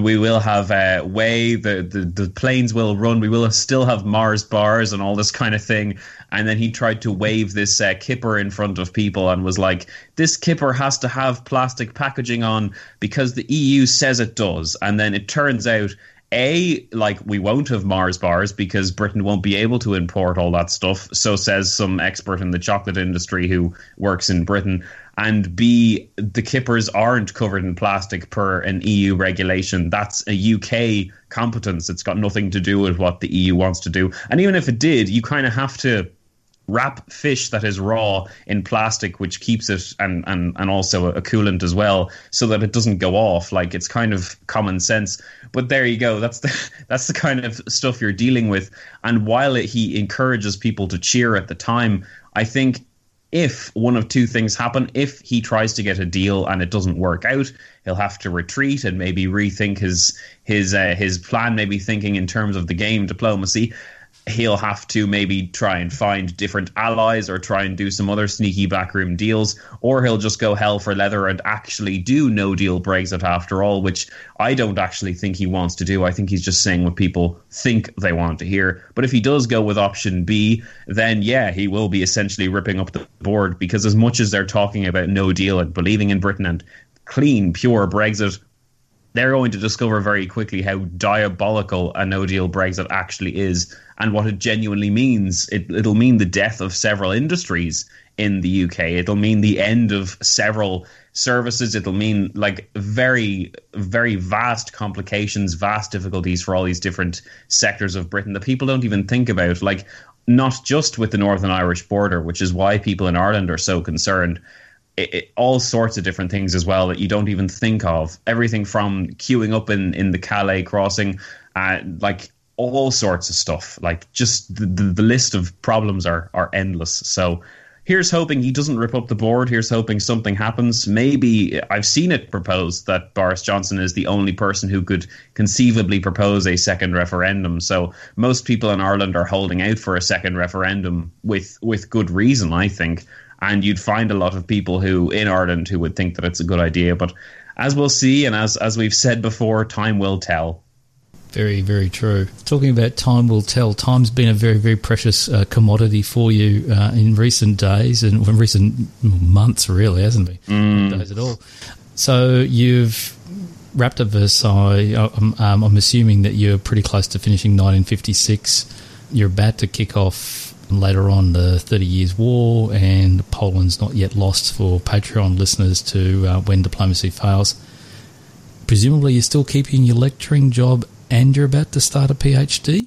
way, the planes will run, we will still have Mars bars and all this kind of thing. And then he tried to wave this kipper in front of people and was like, this kipper has to have plastic packaging on because the EU says it does. And then it turns out, we won't have Mars bars because Britain won't be able to import all that stuff, so says some expert in the chocolate industry who works in Britain. And B, the kippers aren't covered in plastic per an EU regulation. That's a UK competence. It's got nothing to do with what the EU wants to do. And even if it did, you kind of have to wrap fish that is raw in plastic, which keeps it and also a coolant as well, so that it doesn't go off. Like, it's kind of common sense. But there you go. That's the kind of stuff you're dealing with. And while he encourages people to cheer at the time, I think if one of two things happen, if he tries to get a deal and it doesn't work out, he'll have to retreat and maybe rethink his plan, maybe thinking in terms of the game diplomacy. He'll have to maybe try and find different allies or try and do some other sneaky backroom deals, or he'll just go hell for leather and actually do no deal Brexit after all, which I don't actually think he wants to do. I think he's just saying what people think they want to hear. But if he does go with option B, then yeah, he will be essentially ripping up the board, because as much as they're talking about no deal and believing in Britain and clean, pure Brexit, they're going to discover very quickly how diabolical a no-deal Brexit actually is and what it genuinely means. It'll mean the death of several industries in the UK. It'll mean the end of several services. It'll mean like very, very vast complications, vast difficulties for all these different sectors of Britain that people don't even think about. Like, not just with the Northern Irish border, which is why people in Ireland are so concerned. All sorts of different things as well that you don't even think of. Everything from queuing up in the Calais crossing, like all sorts of stuff. Like, just the list of problems are endless. So here's hoping he doesn't rip up the board. Here's hoping something happens. Maybe I've seen it proposed that Boris Johnson is the only person who could conceivably propose a second referendum. So most people in Ireland are holding out for a second referendum with good reason, I think. And you'd find a lot of people in Ireland who would think that it's a good idea. But as we'll see, and as we've said before, time will tell. Very, very true. Talking about time will tell, time's been a very, very precious commodity for you in recent days and recent months, really, hasn't it? Not days at all. So you've wrapped up Versailles. I'm assuming that you're pretty close to finishing 1956. You're about to kick off later on the 30 Years' War, and Poland's not yet lost for Patreon listeners to When Diplomacy Fails. Presumably you're still keeping your lecturing job and you're about to start a PhD?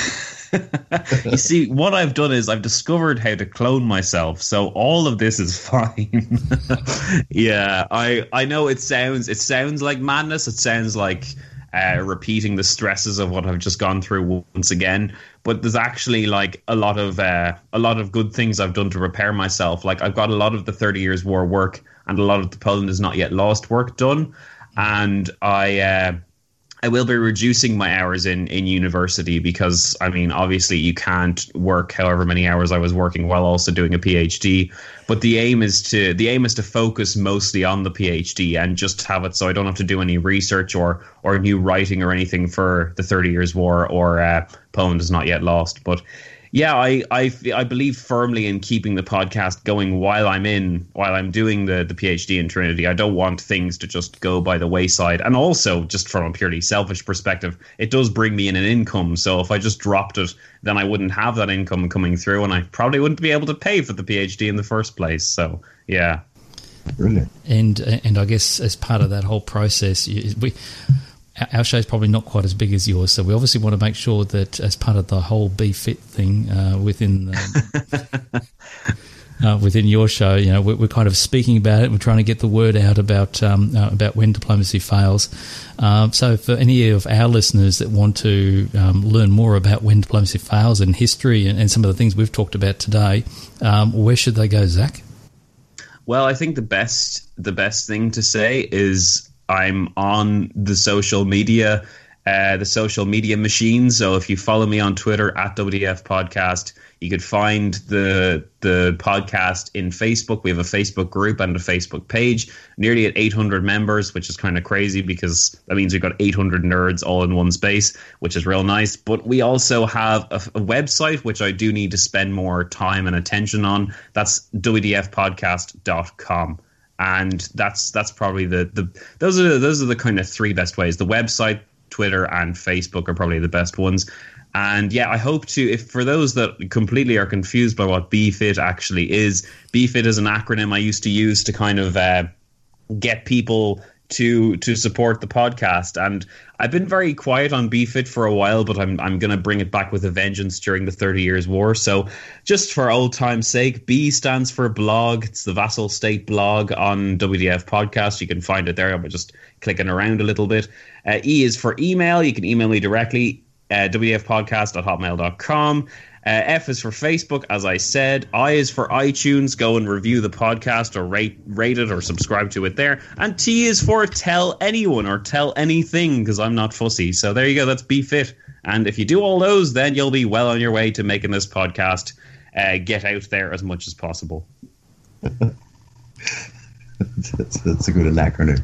You see, what I've done is I've discovered how to clone myself, so all of this is fine. Yeah, I know it sounds like madness. It sounds like repeating the stresses of what I've just gone through once again. But there's actually like a lot of good things I've done to prepare myself. Like, I've got a lot of the 30 Years' War work and a lot of the Poland is not yet lost work done, and I will be reducing my hours in university because, I mean, obviously you can't work however many hours I was working while also doing a PhD. But the aim is to focus mostly on the PhD and just have it so I don't have to do any research or new writing or anything for the 30 Years' War or Poland is not yet lost. But yeah, I believe firmly in keeping the podcast going while I'm doing the PhD in Trinity. I don't want things to just go by the wayside. And also, just from a purely selfish perspective, it does bring me in an income. So if I just dropped it, then I wouldn't have that income coming through, and I probably wouldn't be able to pay for the PhD in the first place. So yeah. Brilliant. And I guess as part of that whole process, our show's probably not quite as big as yours, so we obviously want to make sure that as part of the whole Be Fit thing within within your show, we're kind of speaking about it. We're trying to get the word out about when diplomacy fails. So for any of our listeners that want to learn more about when diplomacy fails and history and some of the things we've talked about today, where should they go, Zach? Well, I think the best thing to say is I'm on the social media machine. So if you follow me on Twitter at WDF Podcast, you could find the podcast in Facebook. We have a Facebook group and a Facebook page, nearly at 800 members, which is kind of crazy because that means we've got 800 nerds all in one space, which is real nice. But we also have a website, which I do need to spend more time and attention on. That's WDFpodcast.com. And that's probably those are the kind of three best ways. The website, Twitter, and Facebook are probably the best ones. And yeah, I hope to, if for those that completely are confused by what BFIT actually is, BFIT is an acronym I used to use to kind of get people to support the podcast. And I've been very quiet on BFIT for a while, but I'm going to bring it back with a vengeance during the 30 Years' War. So just for old time's sake, B stands for blog. It's the vassal state blog on WDF Podcast. You can find it there by just clicking around a little bit. E is for email. You can email me directly, wdfpodcast@hotmail.com. F is for Facebook, as I said. I is for iTunes. Go and review the podcast or rate it or subscribe to it there. And T is for tell anyone or tell anything, because I'm not fussy. So there you go. That's Be Fit. And if you do all those, then you'll be well on your way to making this podcast get out there as much as possible. That's a good acronym.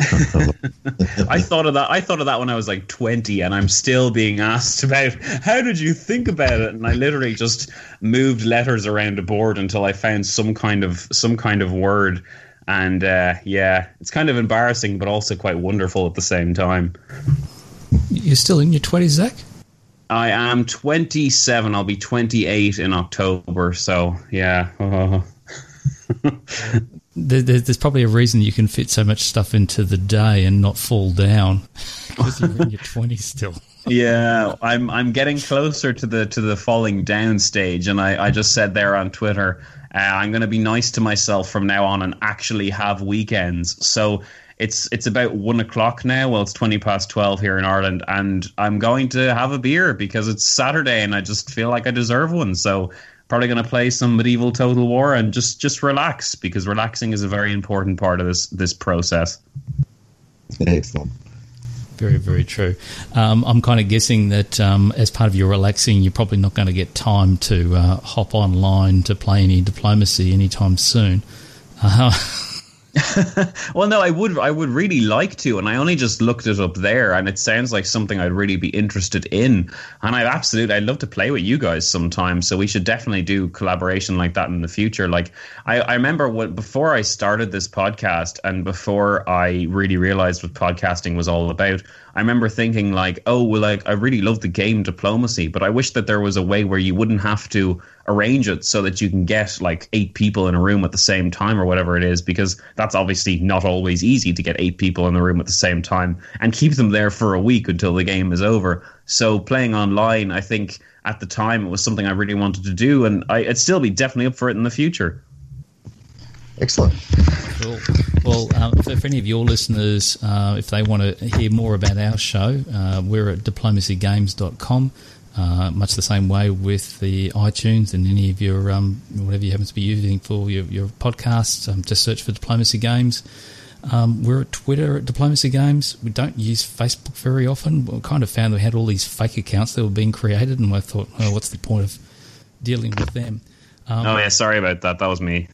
I thought of that when I was like 20, and I'm still being asked about how did you think about it, and I literally just moved letters around a board until I found some kind of word. And yeah, it's kind of embarrassing but also quite wonderful at the same time. You're still in your 20s, Zach? I am 27. I'll be 28 in October, so yeah. There's probably a reason you can fit so much stuff into the day and not fall down, because you're in your 20s still. Yeah, I'm getting closer to the falling down stage, and I just said there on Twitter, I'm going to be nice to myself from now on and actually have weekends. So it's about 1 o'clock now. Well, it's 12:20 here in Ireland, and I'm going to have a beer because it's Saturday and I just feel like I deserve one. So probably going to play some Medieval Total War and just relax, because relaxing is a very important part of this process. Excellent. Very, very true. I'm kind of guessing that as part of your relaxing, you're probably not going to get time to hop online to play any diplomacy anytime soon. Well, no, I would really like to, and I only just looked it up there, and it sounds like something I'd really be interested in. And I'd love to play with you guys sometime, so we should definitely do collaboration like that in the future. Like I remember before I started this podcast and before I really realized what podcasting was all about, I remember thinking like, oh, well, like I really love the game Diplomacy, but I wish that there was a way where you wouldn't have to arrange it so that you can get like 8 people in a room at the same time or whatever it is, because that's obviously not always easy to get 8 people in the room at the same time and keep them there for a week until the game is over. So playing online, I think at the time it was something I really wanted to do, and I'd still be definitely up for it in the future. Excellent. Cool. Well, for any of your listeners, if they want to hear more about our show, we're at diplomacygames.com. Much the same way with the iTunes and any of your whatever you happen to be using for your podcasts. Just search for Diplomacy Games. We're at Twitter at Diplomacy Games. We don't use Facebook very often. We kind of found we had all these fake accounts that were being created, and I thought, well, what's the point of dealing with them? Oh yeah, sorry about that. That was me.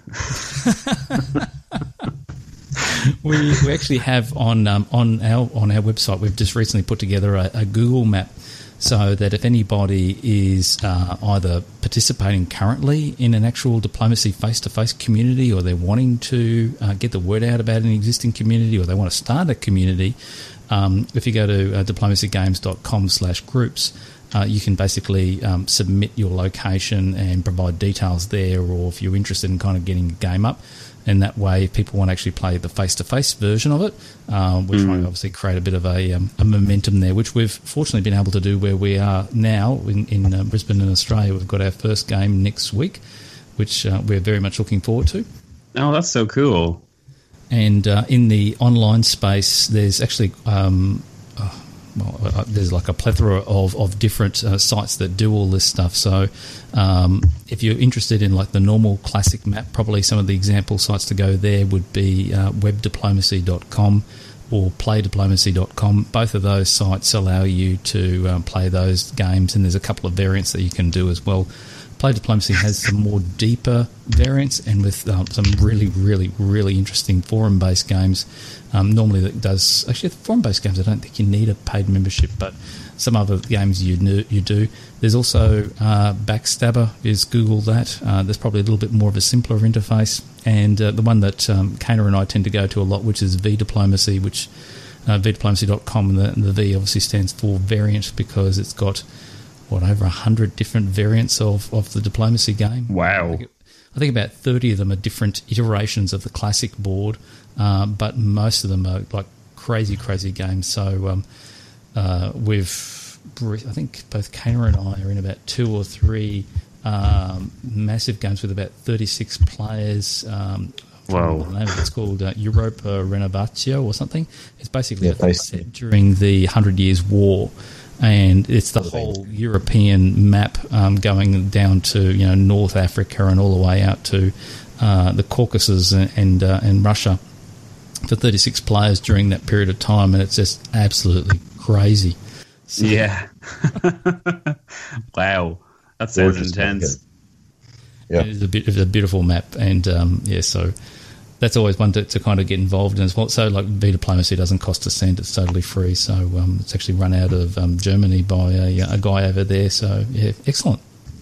We actually have on our website, we've just recently put together a Google map, so that if anybody is either participating currently in an actual diplomacy face-to-face community, or they're wanting to get the word out about an existing community, or they want to start a community, if you go to diplomacygames.com/groups, you can basically submit your location and provide details there, or if you're interested in kind of getting a game up. And that way, if people want to actually play the face-to-face version of it, which might obviously create a bit of a momentum there, which we've fortunately been able to do where we are now in Brisbane in Australia. We've got our first game next week, which we're very much looking forward to. Oh, that's so cool. And in the online space, there's actually... there's like a plethora of different sites that do all this stuff. So if you're interested in like the normal classic map, probably some of the example sites to go there would be webdiplomacy.com or playdiplomacy.com. Both of those sites allow you to play those games, and there's a couple of variants that you can do as well. Play Diplomacy has some more deeper variants, and with some really, really, really interesting forum-based games. Normally that does... Actually, forum-based games, I don't think you need a paid membership, but some other games you do. There's also Backstabber, is Google that. There's probably a little bit more of a simpler interface. And the one that Kana and I tend to go to a lot, which is VDiplomacy, which vdiplomacy.com, and the V obviously stands for variant because it's got... over 100 different variants of the diplomacy game. Wow. I think about 30 of them are different iterations of the classic board, but most of them are like crazy, crazy games. So I think both Kana and I are in about 2 or 3 massive games with about 36 players. Wow. It's called Europa Renovatio or something. It's basically set during the 100 Years' War. And it's the whole European map going down to North Africa and all the way out to the Caucasus and Russia for 36 players during that period of time, and it's just absolutely crazy. So, yeah. Wow. That sounds intense. Yeah. It's a beautiful map, and so that's always one to kind of get involved in as well. So, like, V-Diplomacy doesn't cost a cent; it's totally free. So, it's actually run out of Germany by a guy over there. So, yeah, excellent.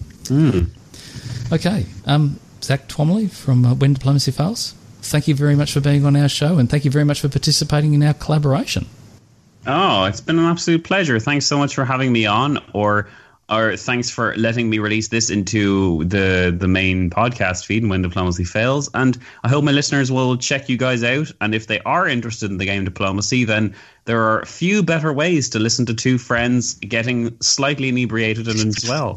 Okay, Zach Twomley from When Diplomacy Fails. Thank you very much for being on our show, and thank you very much for participating in our collaboration. Oh, it's been an absolute pleasure. Thanks so much for having me on, or thanks for letting me release this into the main podcast feed When Diplomacy Fails. And I hope my listeners will check you guys out. And if they are interested in the game Diplomacy, then there are a few better ways to listen to two friends getting slightly inebriated as well.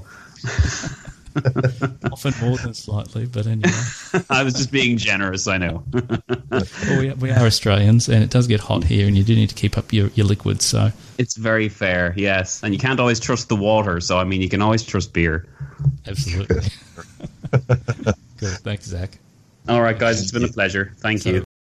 Often more than slightly, but anyway. I was just being generous, I know. Well, we are Australians, and it does get hot here, and you do need to keep up your liquids. So it's very fair, yes. And you can't always trust the water, so, I mean, you can always trust beer. Absolutely. Good. Thanks, Zach. All right, guys, it's been a pleasure. Thank you.